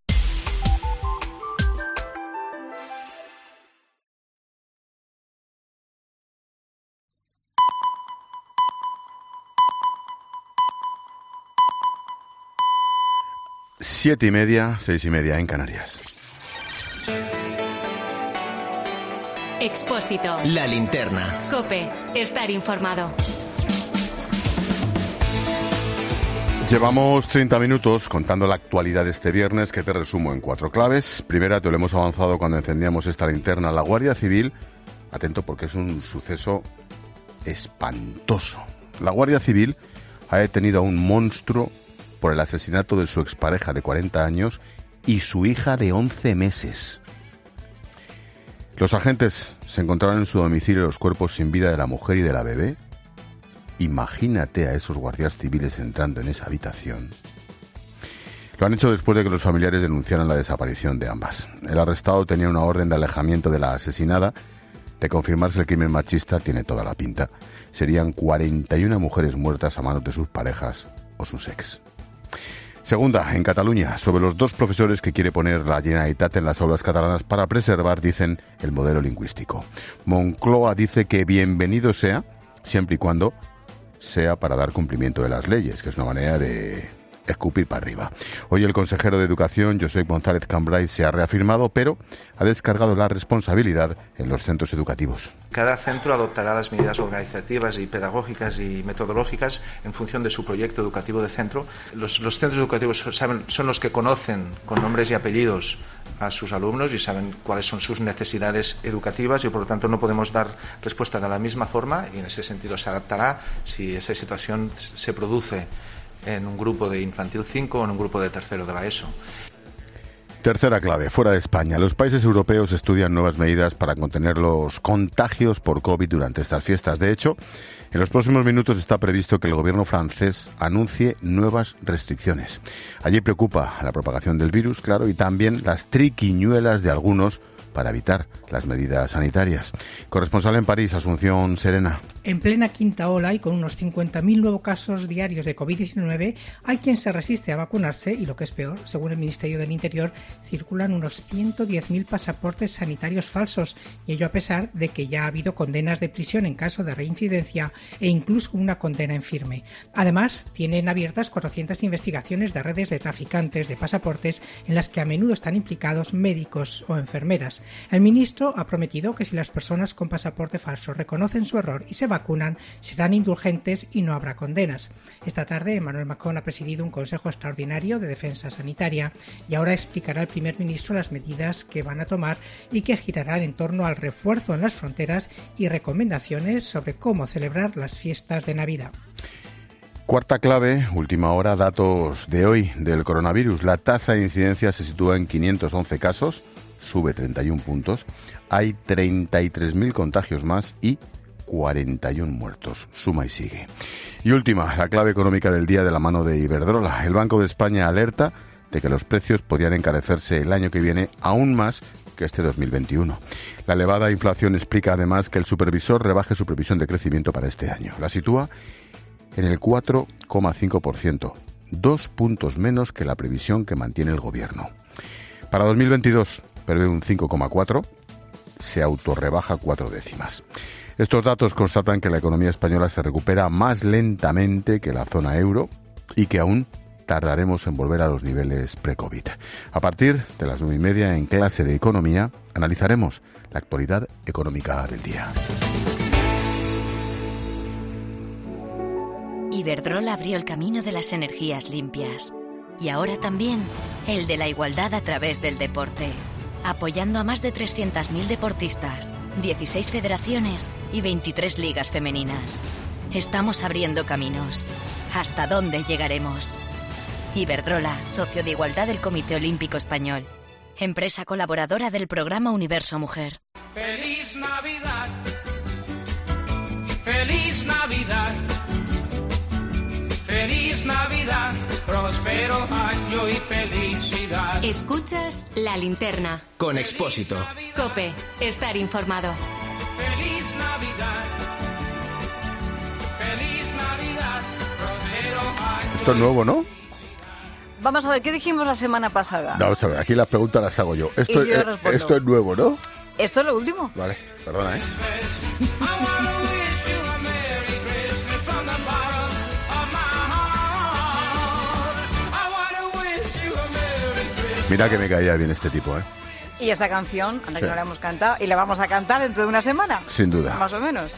Siete y media, seis y media en Canarias. Expósito. La linterna. COPE. Estar informado. Llevamos treinta minutos contando la actualidad de este viernes, que te resumo en cuatro claves. Primera, te lo hemos avanzado cuando encendíamos esta linterna. La Guardia Civil, atento porque es un suceso espantoso. La Guardia Civil ha detenido a un monstruo por el asesinato de su expareja de cuarenta años y su hija de once meses. Los agentes se encontraron en su domicilio los cuerpos sin vida de la mujer y de la bebé. Imagínate a esos guardias civiles entrando en esa habitación. Lo han hecho después de que los familiares denunciaran la desaparición de ambas. El arrestado tenía una orden de alejamiento de la asesinada. De confirmarse el crimen machista, tiene toda la pinta. Serían cuarenta y una mujeres muertas a manos de sus parejas o sus ex. Segunda, en Cataluña, sobre los dos profesores que quiere poner la Generalitat en las aulas catalanas para preservar, dicen, el modelo lingüístico. Moncloa dice que bienvenido sea, siempre y cuando sea para dar cumplimiento de las leyes, que es una manera de escupir para arriba. Hoy el consejero de Educación, Josep González Cambray, se ha reafirmado, pero ha descargado la responsabilidad en los centros educativos. Cada centro adoptará las medidas organizativas y pedagógicas y metodológicas en función de su proyecto educativo de centro. Los, los centros educativos saben, son los que conocen con nombres y apellidos a sus alumnos y saben cuáles son sus necesidades educativas y por lo tanto no podemos dar respuesta de la misma forma y en ese sentido se adaptará si esa situación se produce en un grupo de infantil cinco o en un grupo de tercero de la ESO. Tercera clave, fuera de España. Los países europeos estudian nuevas medidas para contener los contagios por COVID durante estas fiestas. De hecho, en los próximos minutos está previsto que el gobierno francés anuncie nuevas restricciones. Allí preocupa la propagación del virus, claro, y también las triquiñuelas de algunos para evitar las medidas sanitarias. Corresponsal en París, Asunción Serena. En plena quinta ola y con unos cincuenta mil nuevos casos diarios de COVID diecinueve, hay quien se resiste a vacunarse y, lo que es peor, según el Ministerio del Interior, circulan unos ciento diez mil pasaportes sanitarios falsos, y ello a pesar de que ya ha habido condenas de prisión en caso de reincidencia e incluso una condena en firme. Además, tienen abiertas cuatrocientas investigaciones de redes de traficantes de pasaportes en las que a menudo están implicados médicos o enfermeras. El ministro ha prometido que si las personas con pasaporte falso reconocen su error y se vacunan, serán indulgentes y no habrá condenas. Esta tarde, Emmanuel Macron ha presidido un Consejo Extraordinario de Defensa Sanitaria y ahora explicará al primer ministro las medidas que van a tomar y que girarán en torno al refuerzo en las fronteras y recomendaciones sobre cómo celebrar las fiestas de Navidad. Cuarta clave, última hora, datos de hoy del coronavirus. La tasa de incidencia se sitúa en quinientos once casos, sube treinta y uno puntos, hay treinta y tres mil contagios más y cuarenta y uno muertos, suma y sigue. Y última, la clave económica del día de la mano de Iberdrola. El Banco de España alerta de que los precios podrían encarecerse el año que viene aún más que este dos mil veintiuno. La elevada inflación explica además que el supervisor rebaje su previsión de crecimiento para este año. La sitúa en el cuatro coma cinco por ciento, dos puntos menos que la previsión que mantiene el gobierno. Para dos mil veintidós prevé un cinco coma cuatro, se autorrebaja cuatro décimas. Estos datos constatan que la economía española se recupera más lentamente que la zona euro y que aún tardaremos en volver a los niveles pre-COVID. A partir de las nueve y media en Clase de Economía analizaremos la actualidad económica del día. Iberdrola abrió el camino de las energías limpias y ahora también el de la igualdad a través del deporte, apoyando a más de trescientos mil deportistas, dieciséis federaciones y veintitrés ligas femeninas. Estamos abriendo caminos. ¿Hasta dónde llegaremos? Iberdrola, socio de igualdad del Comité Olímpico Español, empresa colaboradora del programa Universo Mujer. ¡Feliz Navidad! ¡Feliz Navidad! ¡Feliz Navidad! próspero año y felicidad. Escuchas La Linterna. Con Expósito. COPE. Estar informado. Feliz Navidad. Feliz Navidad. Próspero año. Esto es nuevo, ¿no? Vamos a ver, ¿qué dijimos la semana pasada? Vamos a ver, aquí las preguntas las hago yo. Esto, Y yo eh, respondo. esto es nuevo, ¿no? Esto es lo último. Vale, perdona, ¿eh? Mira que me caía bien este tipo, ¿eh? Y esta canción, anda Sí. que no la hemos cantado, y la vamos a cantar dentro de una semana. Sin duda. Más o menos.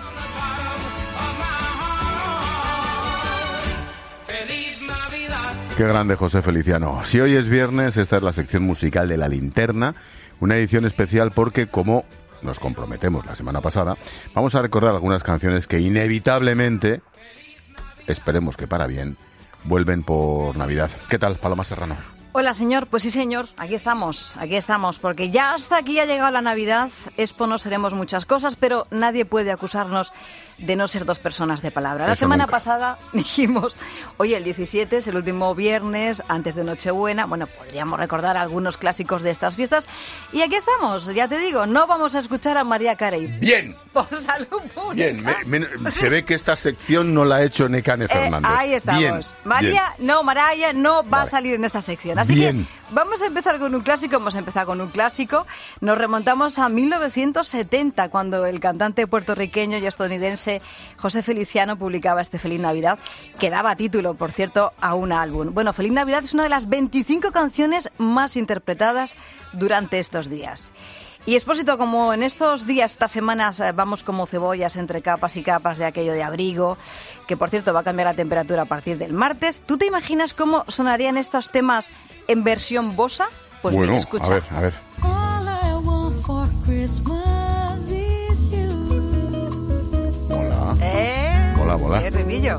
Qué grande, José Feliciano. Si hoy es viernes, esta es la sección musical de La Linterna, una edición especial porque, como nos comprometemos la semana pasada, vamos a recordar algunas canciones que inevitablemente, esperemos que para bien, vuelven por Navidad. ¿Qué tal, Paloma Serrano? Hola, señor. Pues sí, señor. Aquí estamos, aquí estamos, porque ya hasta aquí ha llegado la Navidad. Expo no seremos muchas cosas, pero nadie puede acusarnos de no ser dos personas de palabra. La Eso semana nunca. pasada dijimos, oye, el diecisiete es el último viernes antes de Nochebuena. Bueno, podríamos recordar algunos clásicos de estas fiestas. Y aquí estamos, ya te digo, no vamos a escuchar a María Carey. Bien. Por salud pública. Bien, me- me- se ve que esta sección no la ha hecho Nekane Eh, Fernández. ahí estamos. Bien, María, no, Maraya no va a salir en esta sección. Así Bien. que vamos a empezar con un clásico. Hemos empezado con un clásico. Nos remontamos a mil novecientos setenta, cuando el cantante puertorriqueño y estadounidense José Feliciano publicaba este Feliz Navidad, que daba título, por cierto, a un álbum. Bueno, Feliz Navidad es una de las veinticinco canciones más interpretadas durante estos días. Y Expósito, como en estos días, estas semanas, eh, vamos como cebollas entre capas y capas de aquello de abrigo, que por cierto va a cambiar la temperatura a partir del martes, ¿tú te imaginas cómo sonarían estos temas en versión bossa? Pues bueno, mira, escucha. a ver, a ver. All I want for Christmas is you. Mola. ¿Eh? Mola, mola. ¿Qué rimillo?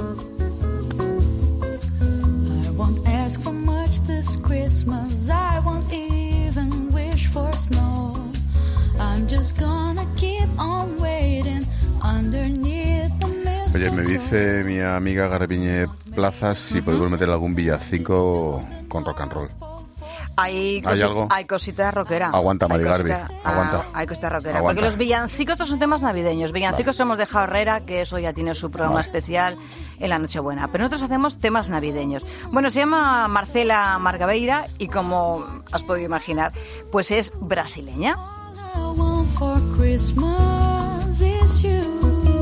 I won't ask for much this Christmas. I won't even wish for snow. I'm just gonna keep on waiting underneath the mistletoe. Oye, me dice mi amiga Garbiñe Plazas si podemos meter algún villancico con rock and roll. Hay, ¿Hay cosi- algo? hay cositas rockera. Aguanta, Mari Hay Garbi, cosita- aguanta. Ah, hay cositas rockera. Aguanta. Porque los villancicos estos son temas navideños. Villancicos hemos dejado Herrera, que eso ya tiene su programa especial en la Nochebuena. Pero nosotros hacemos temas navideños. Bueno, se llama Marcela Margabeira y, como has podido imaginar, pues es brasileña. All I want for Christmas is you.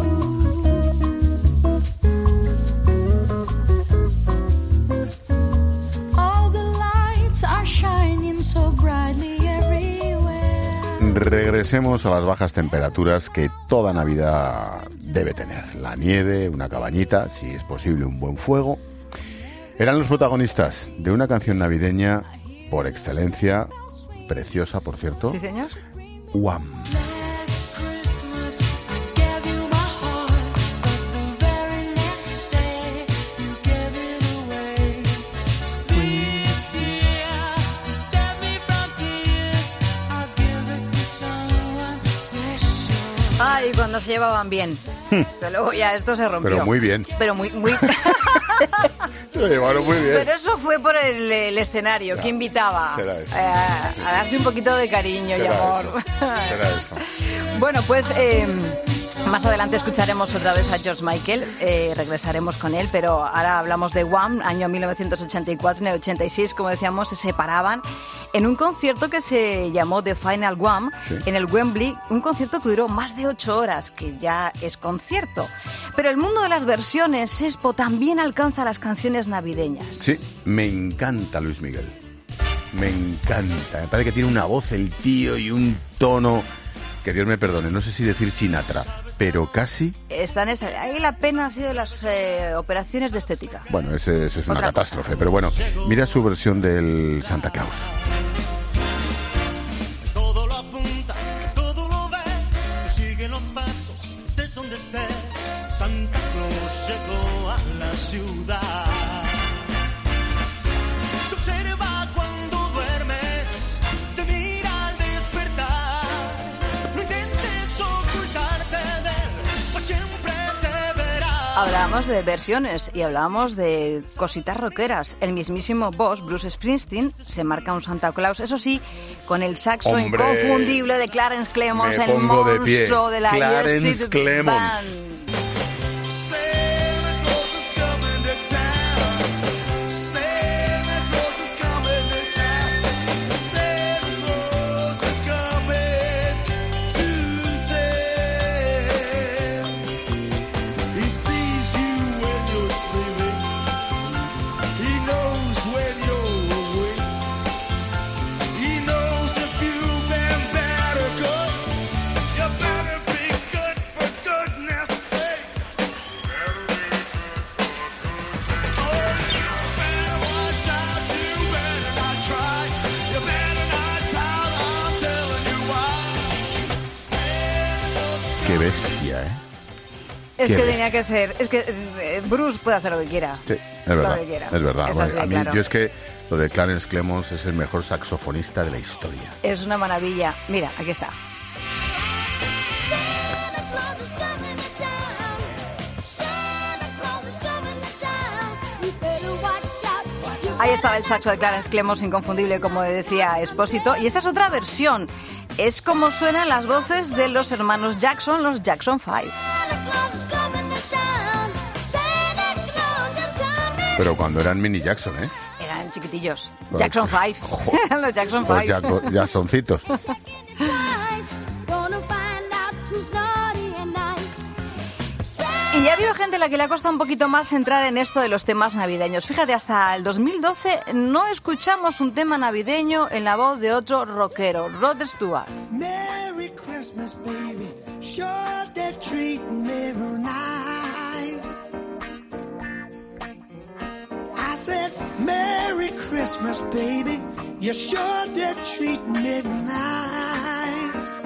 All the lights are shining so brightly everywhere. Regresemos a las bajas temperaturas que toda Navidad debe tener. La nieve, una cabañita, si es posible un buen fuego. Eran los protagonistas de una canción navideña por excelencia, preciosa por cierto, ¿Sí, señor? Wham. Last Christmas I gave you my heart, but the very next day you gave it away. This year, to save me from tears, I'll give it to someone special. Ay, cuando se llevaban bien. Pero luego ya esto se rompió. Pero muy bien. Pero muy, muy... Se lo llevaron muy bien. Pero eso fue por el, el escenario, que invitaba será eso. eh, a darse un poquito de cariño y Será amor. eso, será eso. Bueno, pues eh, más adelante escucharemos otra vez a George Michael, eh, regresaremos con él, pero ahora hablamos de Wham, año mil novecientos ochenta y cuatro. En el ochenta y seis, como decíamos, se separaban en un concierto que se llamó The Final Wham, Sí. en el Wembley, un concierto que duró más de ocho horas, que ya es concierto. Pero el mundo de las versiones, Expo, también alcanza las canciones navideñas. Sí, me encanta Luis Miguel. Me encanta. Me parece que tiene una voz el tío y un tono que Dios me perdone. No sé si decir Sinatra, pero casi. Están esa, ahí la pena ha sido las eh, operaciones de estética. Bueno, ese- eso es una Otra catástrofe. Pero bueno, mira su versión del Santa Claus. Todo lo apunta, todo lo ve, sigue los pasos, estés donde estés. Santa Claus llegó a la ciudad. Te observa cuando duermes, te mira al despertar. No intentes ocultarte de él, pues siempre te verá. Hablábamos de versiones y hablábamos de cositas rockeras. El mismísimo boss, Bruce Springsteen, se marca un Santa Claus, eso sí, con el saxo ¡Hombre! inconfundible de Clarence Clemons, Me el pongo de pie. monstruo de la Clarence Year Street Clemons. Band. Qué bestia, ¿eh? Es Qué que bestia. tenía que ser. Es que eh, Bruce puede hacer lo que quiera. Sí, es Lo verdad. que quiera. Es verdad. Eso Bueno, sí, a mí, claro. yo es que lo de Clarence Clemons es el mejor saxofonista de la historia. Es una maravilla. Mira, aquí está. Ahí estaba el saxo de Clarence Clemons, inconfundible, como decía Espósito. Y esta es otra versión. Es como suenan las voces de los hermanos Jackson, los Jackson Five. Pero cuando eran mini Jackson, ¿eh? Eran chiquitillos. Los- Jackson Five. los Jackson Los Five. Jack- Jacksoncitos. Y ha habido gente a la que le ha costado un poquito más entrar en esto de los temas navideños. Fíjate, hasta el dos mil doce no escuchamos un tema navideño en la voz de otro rockero, Rod Stewart. Merry Christmas, baby. Sure they're treating me real nice. I said, Merry Christmas, baby. You sure they're treating me real nice.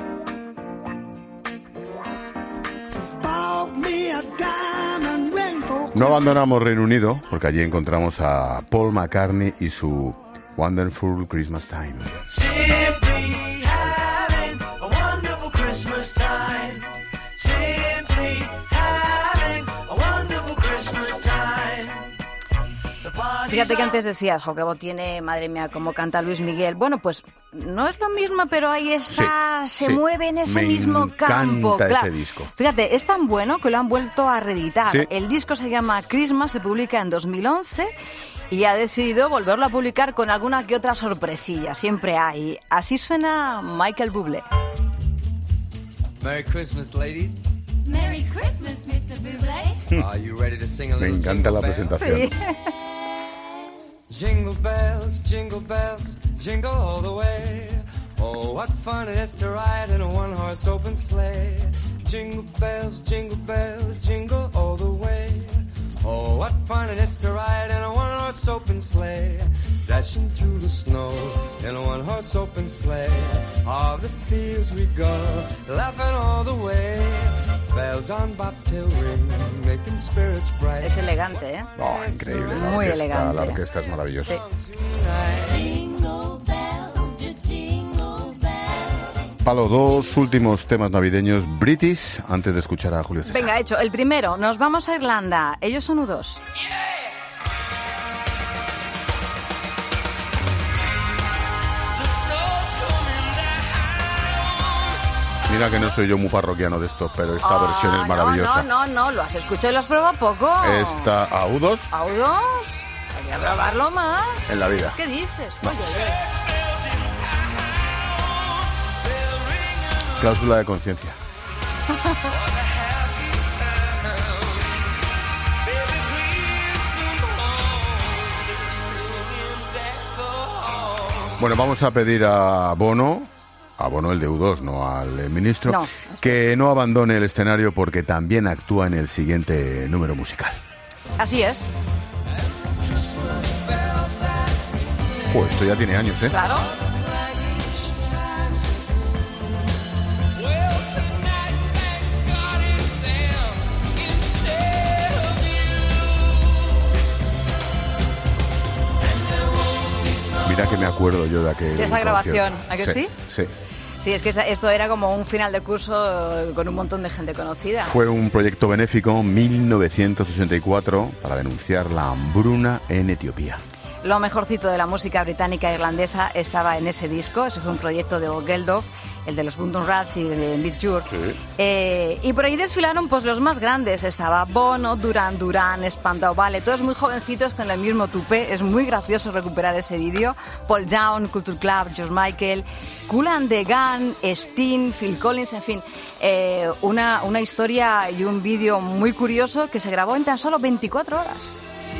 Bought me a diamond ring for No abandonamos Reino Unido porque allí encontramos a Paul McCartney y su Wonderful Christmas Time. Simply having a wonderful Christmas time. Simply having a wonderful Christmas time. The party's Fíjate que antes decías, jo, qué voz tiene, madre mía, cómo canta Luis Miguel. Bueno, pues no es lo mismo, pero ahí está, Sí, se sí. mueve en ese Me mismo campo. encanta Claro. ese disco. Fíjate, es tan bueno que lo han vuelto a reeditar. Sí. El disco se llama Christmas, se publica en dos mil once y ha decidido volverlo a publicar con alguna que otra sorpresilla. Siempre hay. Así suena Michael Bublé. Merry Christmas, ladies. Merry Christmas, mister Bublé. Are you ready to sing a Me little encanta la jingle bells? presentación. Jingle bells, jingle bells, jingle all the way. Oh, what fun it is to ride in a one-horse open sleigh. Jingle bells, jingle bells, jingle all the way. Oh, what fun it is to ride in a one-horse open sleigh. Dashing through the snow in a one-horse open sleigh. Of the fields we go, laughing all the way. Bells on bobtail ring, making spirits bright. Es elegante, ¿eh? Oh, increíble. La Muy orquesta, elegante. La orquesta es maravillosa. Jingle bells, just jingle bells. Palo, dos últimos temas navideños british antes de escuchar a Julio César. Venga, hecho. El primero, nos vamos a Irlanda. Ellos son U dos. Mira que no soy yo muy parroquiano de esto, pero esta Ah, versión es maravillosa. No, no, no, lo has escuchado y lo has probado poco. Esta a U dos ¿A U dos? Hay que probarlo más. en la vida. ¿Qué dices? No. Oye, oye. Cláusula de conciencia. Bueno, vamos a pedir a Bono, a Bono el de U dos, no al eh, ministro, No, que no abandone el escenario porque también actúa en el siguiente número musical. Así es. Pues esto ya tiene años, ¿eh? Claro. Mira que me acuerdo yo de aquel De esa concierto. grabación, ¿a que sí? Sí. Sí, es que esa- esto era como un final de curso eh, con un montón de gente conocida. Fue un proyecto benéfico en mil novecientos sesenta y cuatro para denunciar la hambruna en Etiopía. Lo mejorcito de la música británica e irlandesa estaba en ese disco. Ese fue un proyecto de Bob Geldof, el de los Bunton Rats y de Big Jur. Eh, y por ahí desfilaron pues los más grandes. Estaba Bono, Duran Duran, Spandau Ballet, todos muy jovencitos con el mismo tupé. Es muy gracioso recuperar ese vídeo. Paul Young, Culture Club, George Michael, Kool and the Gang, Sting, Phil Collins, en fin. Eh, una, una historia y un vídeo muy curioso que se grabó en tan solo veinticuatro horas.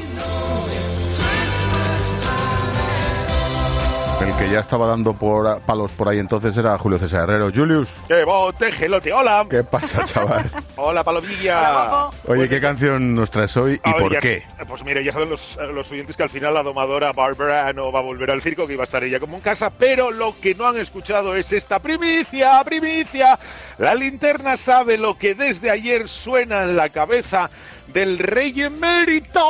El que ya estaba dando por palos por ahí entonces era Julio César Herrero. Julius, ¡Qué bote, gelote! ¡Hola! ¿qué pasa, chaval? ¡Hola, Palomilla! Oye, ¿qué canción nos traes hoy y A ver, por ya- qué? Pues mira, ya saben los, los oyentes que al final la domadora Barbara no va a volver al circo, que iba a estar ella como en casa, pero lo que no han escuchado es esta primicia, primicia. La linterna sabe lo que desde ayer suena en la cabeza del rey emérito.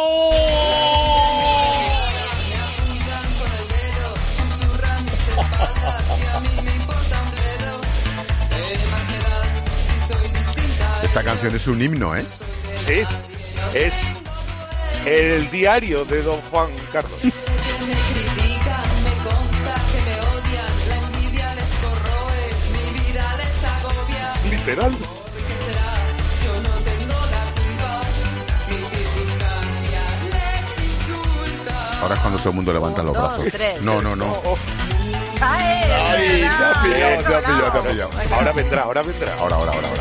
Esta canción es un himno, ¿eh? Sí, es el diario de don Juan Carlos. Me critican, me consta que me odian, la envidia les corroe, mi vida les agobia. Literal. ¿Qué será? Yo no tengo la culpa, mi circunstancia les insulta. Ahora es cuando todo el mundo levanta los dos, brazos. tres. No, no, no. ¡Ay! Ay, te ha pillado, te ha pillado, te ha pillado. Ahora vendrá, ahora vendrá. Ahora, ahora, ahora, ahora.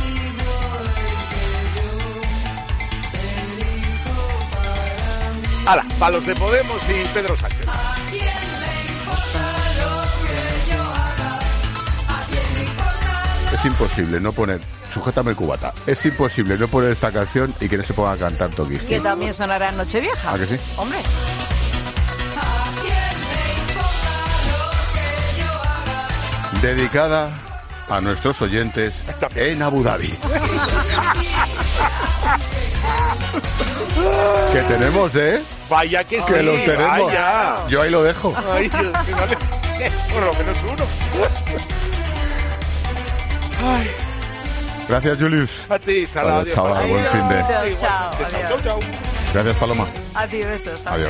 ¡Hala! Palos de Podemos y Pedro Sánchez. Es imposible no poner... Sujétame el cubata. Es imposible no poner esta canción y que no se ponga a cantar Toki. Que también sonará en Nochevieja. ¿Ah, que sí? Hombre. Dedicada a nuestros oyentes en Abu Dhabi. Que tenemos, ¿eh? Vaya que sí, Que los tenemos. vaya. Yo ahí lo dejo. Ay, Dios, que vale. Por lo menos uno. Ay, Gracias, Julius. a ti, Sala. Vale, chaval, buen fin de... Adiós, chao, adiós. Chao, chao. Gracias, Paloma. A ti, besos. Adiós.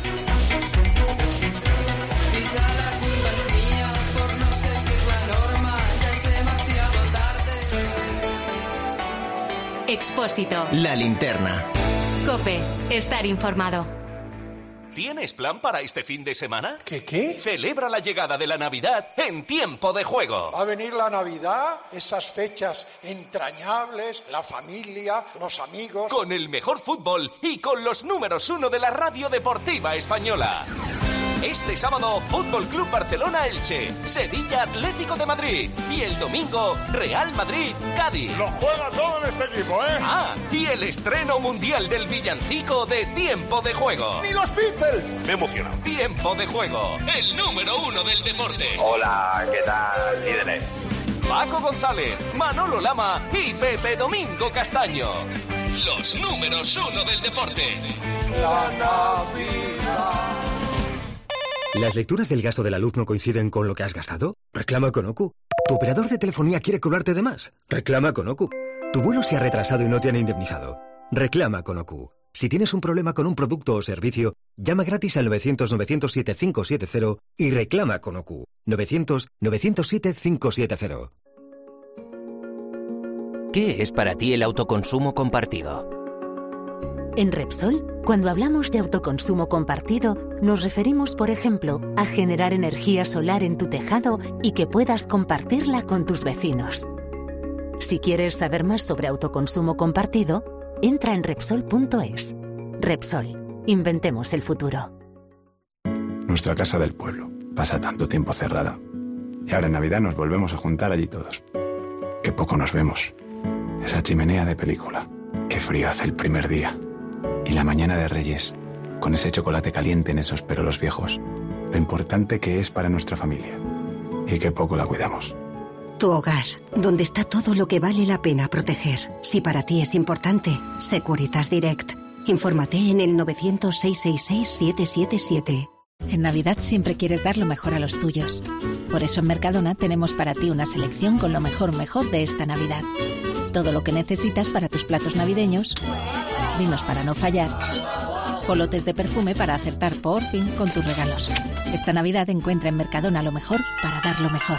Expósito. La linterna. Cope. Estar informado. ¿Tienes plan para este fin de semana? ¿Qué qué? Celebra la llegada de la Navidad en Tiempo de Juego. Va a venir la Navidad, esas fechas entrañables, la familia, los amigos. Con el mejor fútbol y con los números uno de la radio deportiva española. Este sábado, Fútbol Club Barcelona Elche, Sevilla Atlético de Madrid y el domingo, Real Madrid Cádiz. Lo juega todo en este equipo, ¿eh? Ah, y el estreno mundial del villancico de Tiempo de Juego. ¡Ni los Beatles! Me emociona. Tiempo de Juego, el número uno del deporte. Hola, ¿qué tal, líderes? Paco González, Manolo Lama y Pepe Domingo Castaño. Los números uno del deporte. La Navidad. ¿Las lecturas del gasto de la luz no coinciden con lo que has gastado? Reclama con Ocu. ¿Tu operador de telefonía quiere cobrarte de más? Reclama con Ocu. ¿Tu vuelo se ha retrasado y no te han indemnizado? Reclama con Ocu. Si tienes un problema con un producto o servicio, llama gratis al novecientos, novecientos siete, cinco siete cero y reclama con Ocu. novecientos, novecientos siete, cinco siete cero. ¿Qué es para ti el autoconsumo compartido? En Repsol, cuando hablamos de autoconsumo compartido, nos referimos, por ejemplo, a generar energía solar en tu tejado y que puedas compartirla con tus vecinos. Si quieres saber más sobre autoconsumo compartido, entra en Repsol punto es. Repsol, inventemos el futuro. Nuestra casa del pueblo pasa tanto tiempo cerrada. Y ahora en Navidad nos volvemos a juntar allí todos. Qué poco nos vemos. Esa chimenea de película. Qué frío hace el primer día. Y la mañana de Reyes, con ese chocolate caliente en esos perolos viejos. Lo importante que es para nuestra familia. Y qué poco la cuidamos. Tu hogar, donde está todo lo que vale la pena proteger. Si para ti es importante, Securitas Direct. Infórmate en el novecientos, seiscientos sesenta y seis, siete siete siete. En Navidad siempre quieres dar lo mejor a los tuyos. Por eso en Mercadona tenemos para ti una selección con lo mejor mejor de esta Navidad. Todo lo que necesitas para tus platos navideños, vinos para no fallar, o lotes de perfume para acertar por fin con tus regalos. Esta Navidad encuentra en Mercadona lo mejor para dar lo mejor.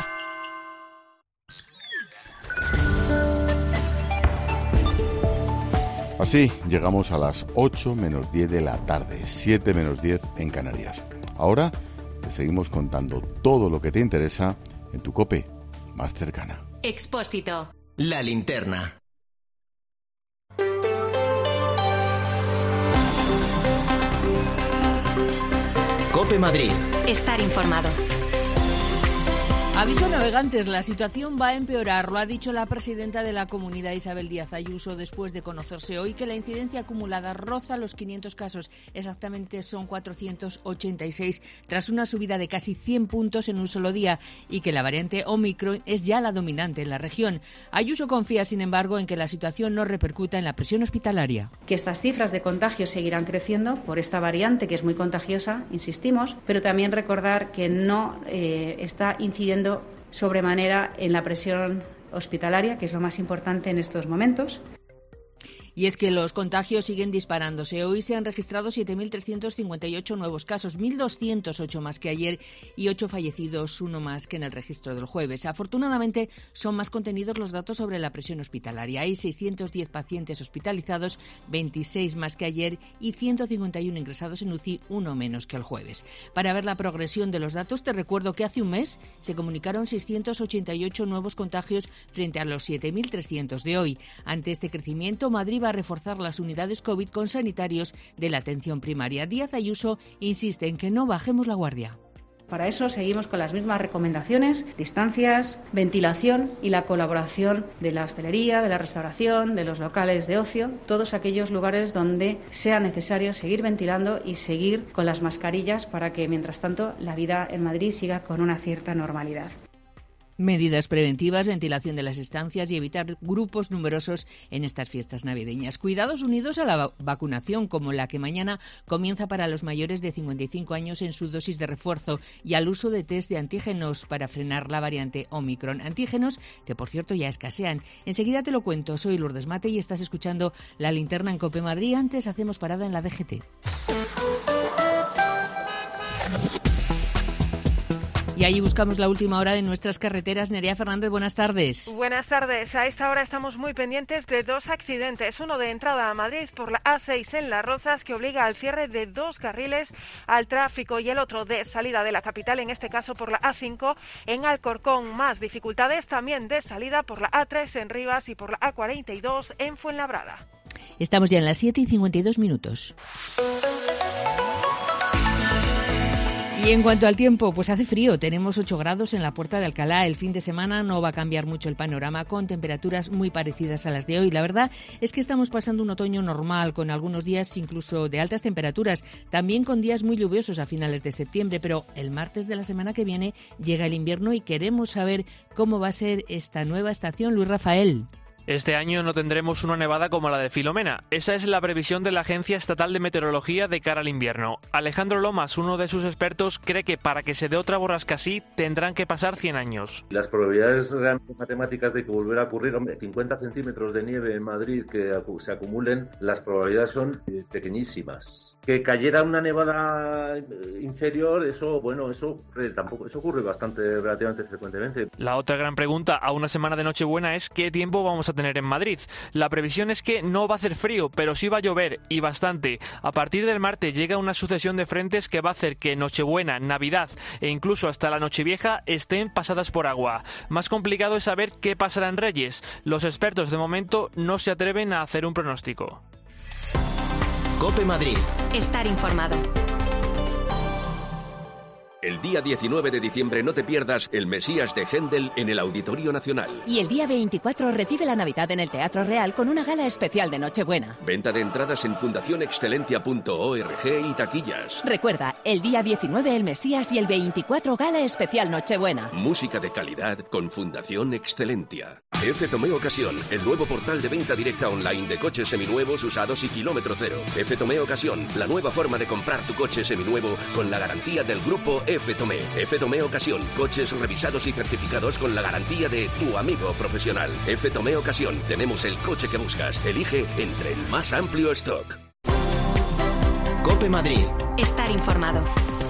Así llegamos a las ocho menos diez de la tarde, siete menos diez en Canarias. Ahora te seguimos contando todo lo que te interesa en tu COPE más cercana. Expósito. La linterna. COPE Madrid. Estar informado. Aviso a navegantes, la situación va a empeorar, lo ha dicho la presidenta de la comunidad, Isabel Díaz Ayuso, después de conocerse hoy que la incidencia acumulada roza los quinientos casos, exactamente son cuatrocientos ochenta y seis, tras una subida de casi cien puntos en un solo día, y que la variante Omicron es ya la dominante en la región. Ayuso confía, sin embargo, en que la situación no repercuta en la presión hospitalaria. Que estas cifras de contagios seguirán creciendo por esta variante que es muy contagiosa, insistimos, pero también recordar que no eh, está incidiendo sobremanera en la presión hospitalaria, que es lo más importante en estos momentos. Y es que los contagios siguen disparándose. Hoy se han registrado siete mil trescientos cincuenta y ocho nuevos casos, mil doscientos ocho más que ayer y ocho fallecidos, uno más que en el registro del jueves. Afortunadamente, son más contenidos los datos sobre la presión hospitalaria. Hay seiscientos diez pacientes hospitalizados, veintiséis más que ayer y ciento cincuenta y uno ingresados en U C I, uno menos que el jueves. Para ver la progresión de los datos, te recuerdo que hace un mes se comunicaron seiscientos ochenta y ocho nuevos contagios frente a los siete mil trescientos de hoy. Ante este crecimiento, Madrid va a reforzar las unidades COVID con sanitarios de la atención primaria. Díaz Ayuso insiste en que no bajemos la guardia. Para eso seguimos con las mismas recomendaciones: distancias, ventilación y la colaboración de la hostelería, de la restauración, de los locales de ocio, todos aquellos lugares donde sea necesario seguir ventilando y seguir con las mascarillas para que, mientras tanto, la vida en Madrid siga con una cierta normalidad. Medidas preventivas, ventilación de las estancias y evitar grupos numerosos en estas fiestas navideñas. Cuidados unidos a la va- vacunación, como la que mañana comienza para los mayores de cincuenta y cinco años en su dosis de refuerzo, y al uso de test de antígenos para frenar la variante Omicron. Antígenos que, por cierto, ya escasean. Enseguida te lo cuento. Soy Lourdes Mate y estás escuchando La Linterna en COPE Madrid. Antes hacemos parada en la D G T. Y ahí buscamos la última hora de nuestras carreteras. Nerea Fernández, buenas tardes. Buenas tardes. A esta hora estamos muy pendientes de dos accidentes. Uno de entrada a Madrid por la A seis en Las Rozas, que obliga al cierre de dos carriles al tráfico, y el otro de salida de la capital, en este caso por la A cinco en Alcorcón. Más dificultades también de salida por la A tres en Rivas y por la A cuarenta y dos en Fuenlabrada. Estamos ya en las siete y cincuenta y dos minutos. Y en cuanto al tiempo, pues hace frío. Tenemos ocho grados en la Puerta de Alcalá. El fin de semana no va a cambiar mucho el panorama, con temperaturas muy parecidas a las de hoy. La verdad es que estamos pasando un otoño normal, con algunos días incluso de altas temperaturas, también con días muy lluviosos a finales de septiembre. Pero el martes de la semana que viene llega el invierno y queremos saber cómo va a ser esta nueva estación. Luis Rafael. Este año no tendremos una nevada como la de Filomena. Esa es la previsión de la Agencia Estatal de Meteorología de cara al invierno. Alejandro Lomas, uno de sus expertos, cree que para que se dé otra borrasca así tendrán que pasar cien años. Las probabilidades realmente matemáticas de que volverá a ocurrir, hombre, cincuenta centímetros de nieve en Madrid que acu- se acumulen, las probabilidades son eh, pequeñísimas. Que cayera una nevada inferior, eso, bueno, eso eh, tampoco, eso ocurre bastante, relativamente frecuentemente. La otra gran pregunta a una semana de Nochebuena es ¿qué tiempo vamos a tener en Madrid? La previsión es que no va a hacer frío, pero sí va a llover, y bastante. A partir del martes llega una sucesión de frentes que va a hacer que Nochebuena, Navidad e incluso hasta la Nochevieja estén pasadas por agua. Más complicado es saber qué pasará en Reyes. Los expertos de momento no se atreven a hacer un pronóstico. COPE Madrid. Estar informado. El día diecinueve de diciembre no te pierdas El Mesías de Händel en el Auditorio Nacional. Y el día veinticuatro recibe la Navidad en el Teatro Real con una gala especial de Nochebuena. Venta de entradas en fundación excelentia punto org y taquillas. Recuerda, el día diecinueve El Mesías y el veinticuatro gala especial Nochebuena. Música de calidad con Fundación Excelentia. F Tomé Ocasión, el nuevo portal de venta directa online de coches seminuevos, usados y kilómetro cero. F Tomé Ocasión, la nueva forma de comprar tu coche seminuevo con la garantía del grupo F Tomé. F Tomé Ocasión, coches revisados y certificados con la garantía de tu amigo profesional. F Tomé Ocasión, tenemos el coche que buscas. Elige entre el más amplio stock. COPE Madrid. Estar informado.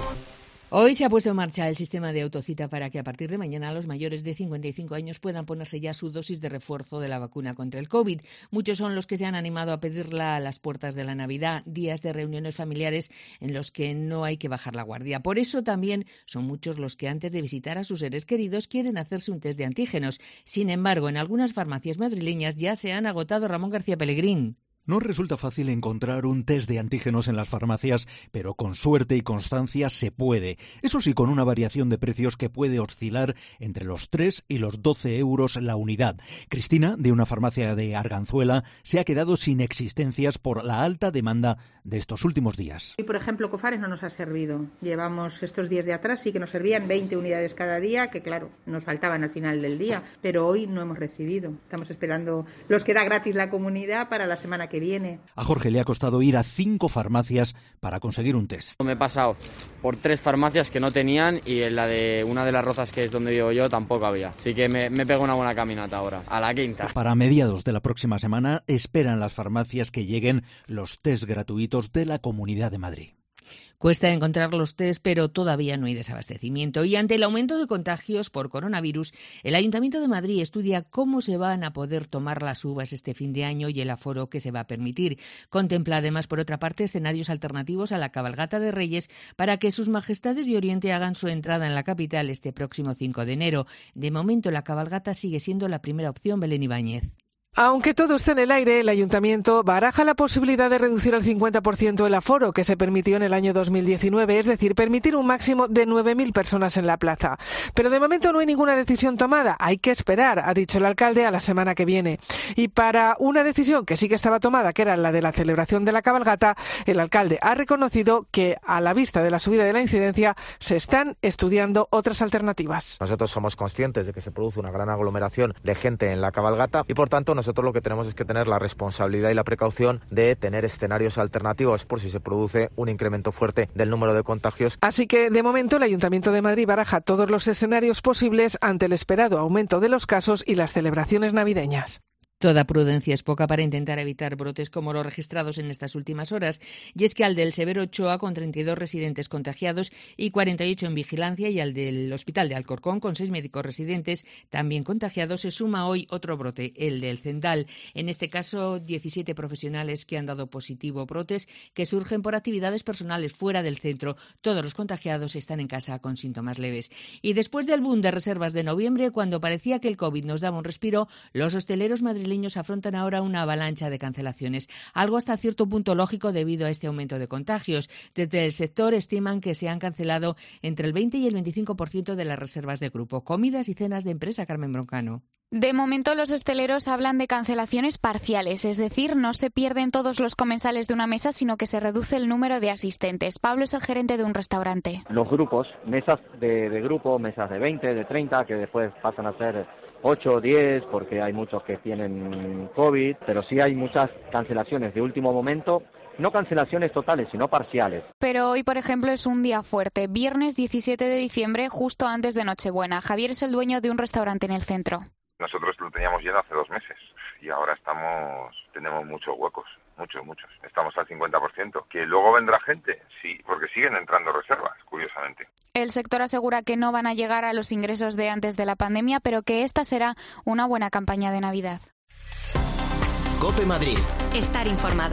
Hoy se ha puesto en marcha el sistema de autocita para que a partir de mañana los mayores de cincuenta y cinco años puedan ponerse ya su dosis de refuerzo de la vacuna contra el COVID. Muchos son los que se han animado a pedirla a las puertas de la Navidad, días de reuniones familiares en los que no hay que bajar la guardia. Por eso también son muchos los que antes de visitar a sus seres queridos quieren hacerse un test de antígenos. Sin embargo, en algunas farmacias madrileñas ya se han agotado. Ramón García Pellegrín. No resulta fácil encontrar un test de antígenos en las farmacias, pero con suerte y constancia se puede. Eso sí, con una variación de precios que puede oscilar entre los tres y los doce euros la unidad. Cristina, de una farmacia de Arganzuela, se ha quedado sin existencias por la alta demanda de estos últimos días. Hoy, por ejemplo, Cofares no nos ha servido. Llevamos estos días de atrás, sí que nos servían veinte unidades cada día, que claro, nos faltaban al final del día, pero hoy no hemos recibido. Estamos esperando los que da gratis la comunidad para la semana que viene. A Jorge le ha costado ir a cinco farmacias para conseguir un test. Me he pasado por tres farmacias que no tenían y en la de una de las Rozas, que es donde vivo yo, tampoco había. Así que me, me pego una buena caminata ahora, a la quinta. Para mediados de la próxima semana esperan las farmacias que lleguen los test gratuitos de la Comunidad de Madrid. Cuesta encontrar los test, pero todavía no hay desabastecimiento. Y ante el aumento de contagios por coronavirus, el Ayuntamiento de Madrid estudia cómo se van a poder tomar las uvas este fin de año y el aforo que se va a permitir. Contempla además, por otra parte, escenarios alternativos a la cabalgata de Reyes para que sus majestades de Oriente hagan su entrada en la capital este próximo cinco de enero. De momento, la cabalgata sigue siendo la primera opción. Belén Ibáñez. Aunque todo esté en el aire, el Ayuntamiento baraja la posibilidad de reducir al cincuenta por ciento el aforo que se permitió en el año dos mil diecinueve, es decir, permitir un máximo de nueve mil personas en la plaza. Pero de momento no hay ninguna decisión tomada, hay que esperar, ha dicho el alcalde, a la semana que viene. Y para una decisión que sí que estaba tomada, que era la de la celebración de la cabalgata, el alcalde ha reconocido que, a la vista de la subida de la incidencia, se están estudiando otras alternativas. Nosotros somos conscientes de que se produce una gran aglomeración de gente en la cabalgata y, por tanto, nosotros lo que tenemos es que tener la responsabilidad y la precaución de tener escenarios alternativos por si se produce un incremento fuerte del número de contagios. Así que, de momento, el Ayuntamiento de Madrid baraja todos los escenarios posibles ante el esperado aumento de los casos y las celebraciones navideñas. Toda prudencia es poca para intentar evitar brotes como los registrados en estas últimas horas. Y es que al del Severo Ochoa, con treinta y dos residentes contagiados y cuarenta y ocho en vigilancia, y al del Hospital de Alcorcón, con seis médicos residentes también contagiados, se suma hoy otro brote, el del Zendal. En este caso, diecisiete profesionales que han dado positivo, brotes que surgen por actividades personales fuera del centro. Todos los contagiados están en casa con síntomas leves. Y después del boom de reservas de noviembre, cuando parecía que el COVID nos daba un respiro, los hosteleros madrileños afrontan ahora una avalancha de cancelaciones, algo hasta cierto punto lógico debido a este aumento de contagios. Desde el sector estiman que se han cancelado entre el veinte y el veinticinco por ciento de las reservas de grupo, comidas y cenas de empresa. Carmen Broncano. De momento, los hosteleros hablan de cancelaciones parciales, es decir, no se pierden todos los comensales de una mesa, sino que se reduce el número de asistentes. Pablo es el gerente de un restaurante. Los grupos, mesas de, de grupo, mesas de veinte, de treinta, que después pasan a ser ocho o diez, porque hay muchos que tienen COVID, pero sí hay muchas cancelaciones de último momento. No cancelaciones totales, sino parciales. Pero hoy, por ejemplo, es un día fuerte. Viernes diecisiete de diciembre, justo antes de Nochebuena. Javier es el dueño de un restaurante en el centro. Nosotros lo teníamos lleno hace dos meses y ahora estamos tenemos muchos huecos, muchos, muchos. Estamos al cincuenta por ciento. ¿Que luego vendrá gente? Sí, porque siguen entrando reservas, curiosamente. El sector asegura que no van a llegar a los ingresos de antes de la pandemia, pero que esta será una buena campaña de Navidad. COPE Madrid. Estar informado.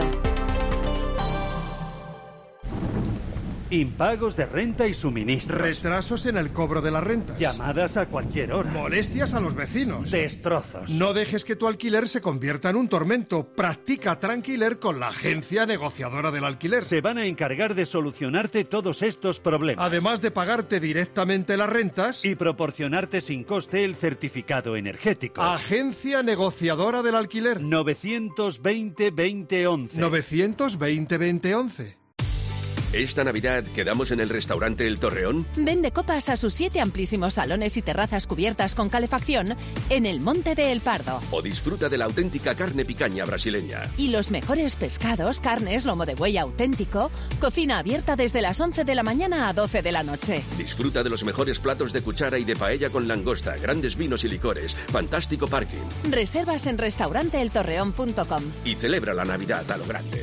Impagos de renta y suministros. Retrasos en el cobro de las rentas. Llamadas a cualquier hora. Molestias a los vecinos. Destrozos. No dejes que tu alquiler se convierta en un tormento. Practica Tranquiler con la agencia negociadora del alquiler. Se van a encargar de solucionarte todos estos problemas. Además de pagarte directamente las rentas y proporcionarte sin coste el certificado energético. Agencia negociadora del alquiler. novecientos veinte veinte once. novecientos veinte veinte once. ¿Esta Navidad quedamos en el restaurante El Torreón? Vende copas a sus siete amplísimos salones y terrazas cubiertas con calefacción en el Monte de El Pardo. ¿O disfruta de la auténtica carne picaña brasileña? Y los mejores pescados, carnes, lomo de buey auténtico, cocina abierta desde las once de la mañana a doce de la noche. Disfruta de los mejores platos de cuchara y de paella con langosta, grandes vinos y licores, fantástico parking. Reservas en restaurante el torreón punto com. Y celebra la Navidad a lo grande.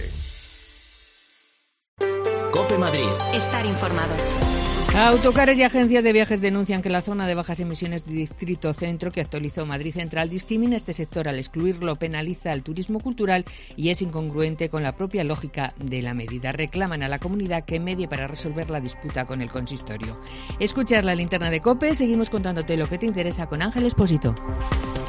COPE Madrid. Estar informado. Autocares y agencias de viajes denuncian que la zona de bajas emisiones de Distrito Centro, que actualizó Madrid Central, discrimina este sector al excluirlo, penaliza al turismo cultural y es incongruente con la propia lógica de la medida. Reclaman a la comunidad que medie para resolver la disputa con el consistorio. Escuchar la linterna de COPE, seguimos contándote lo que te interesa con Ángel Expósito.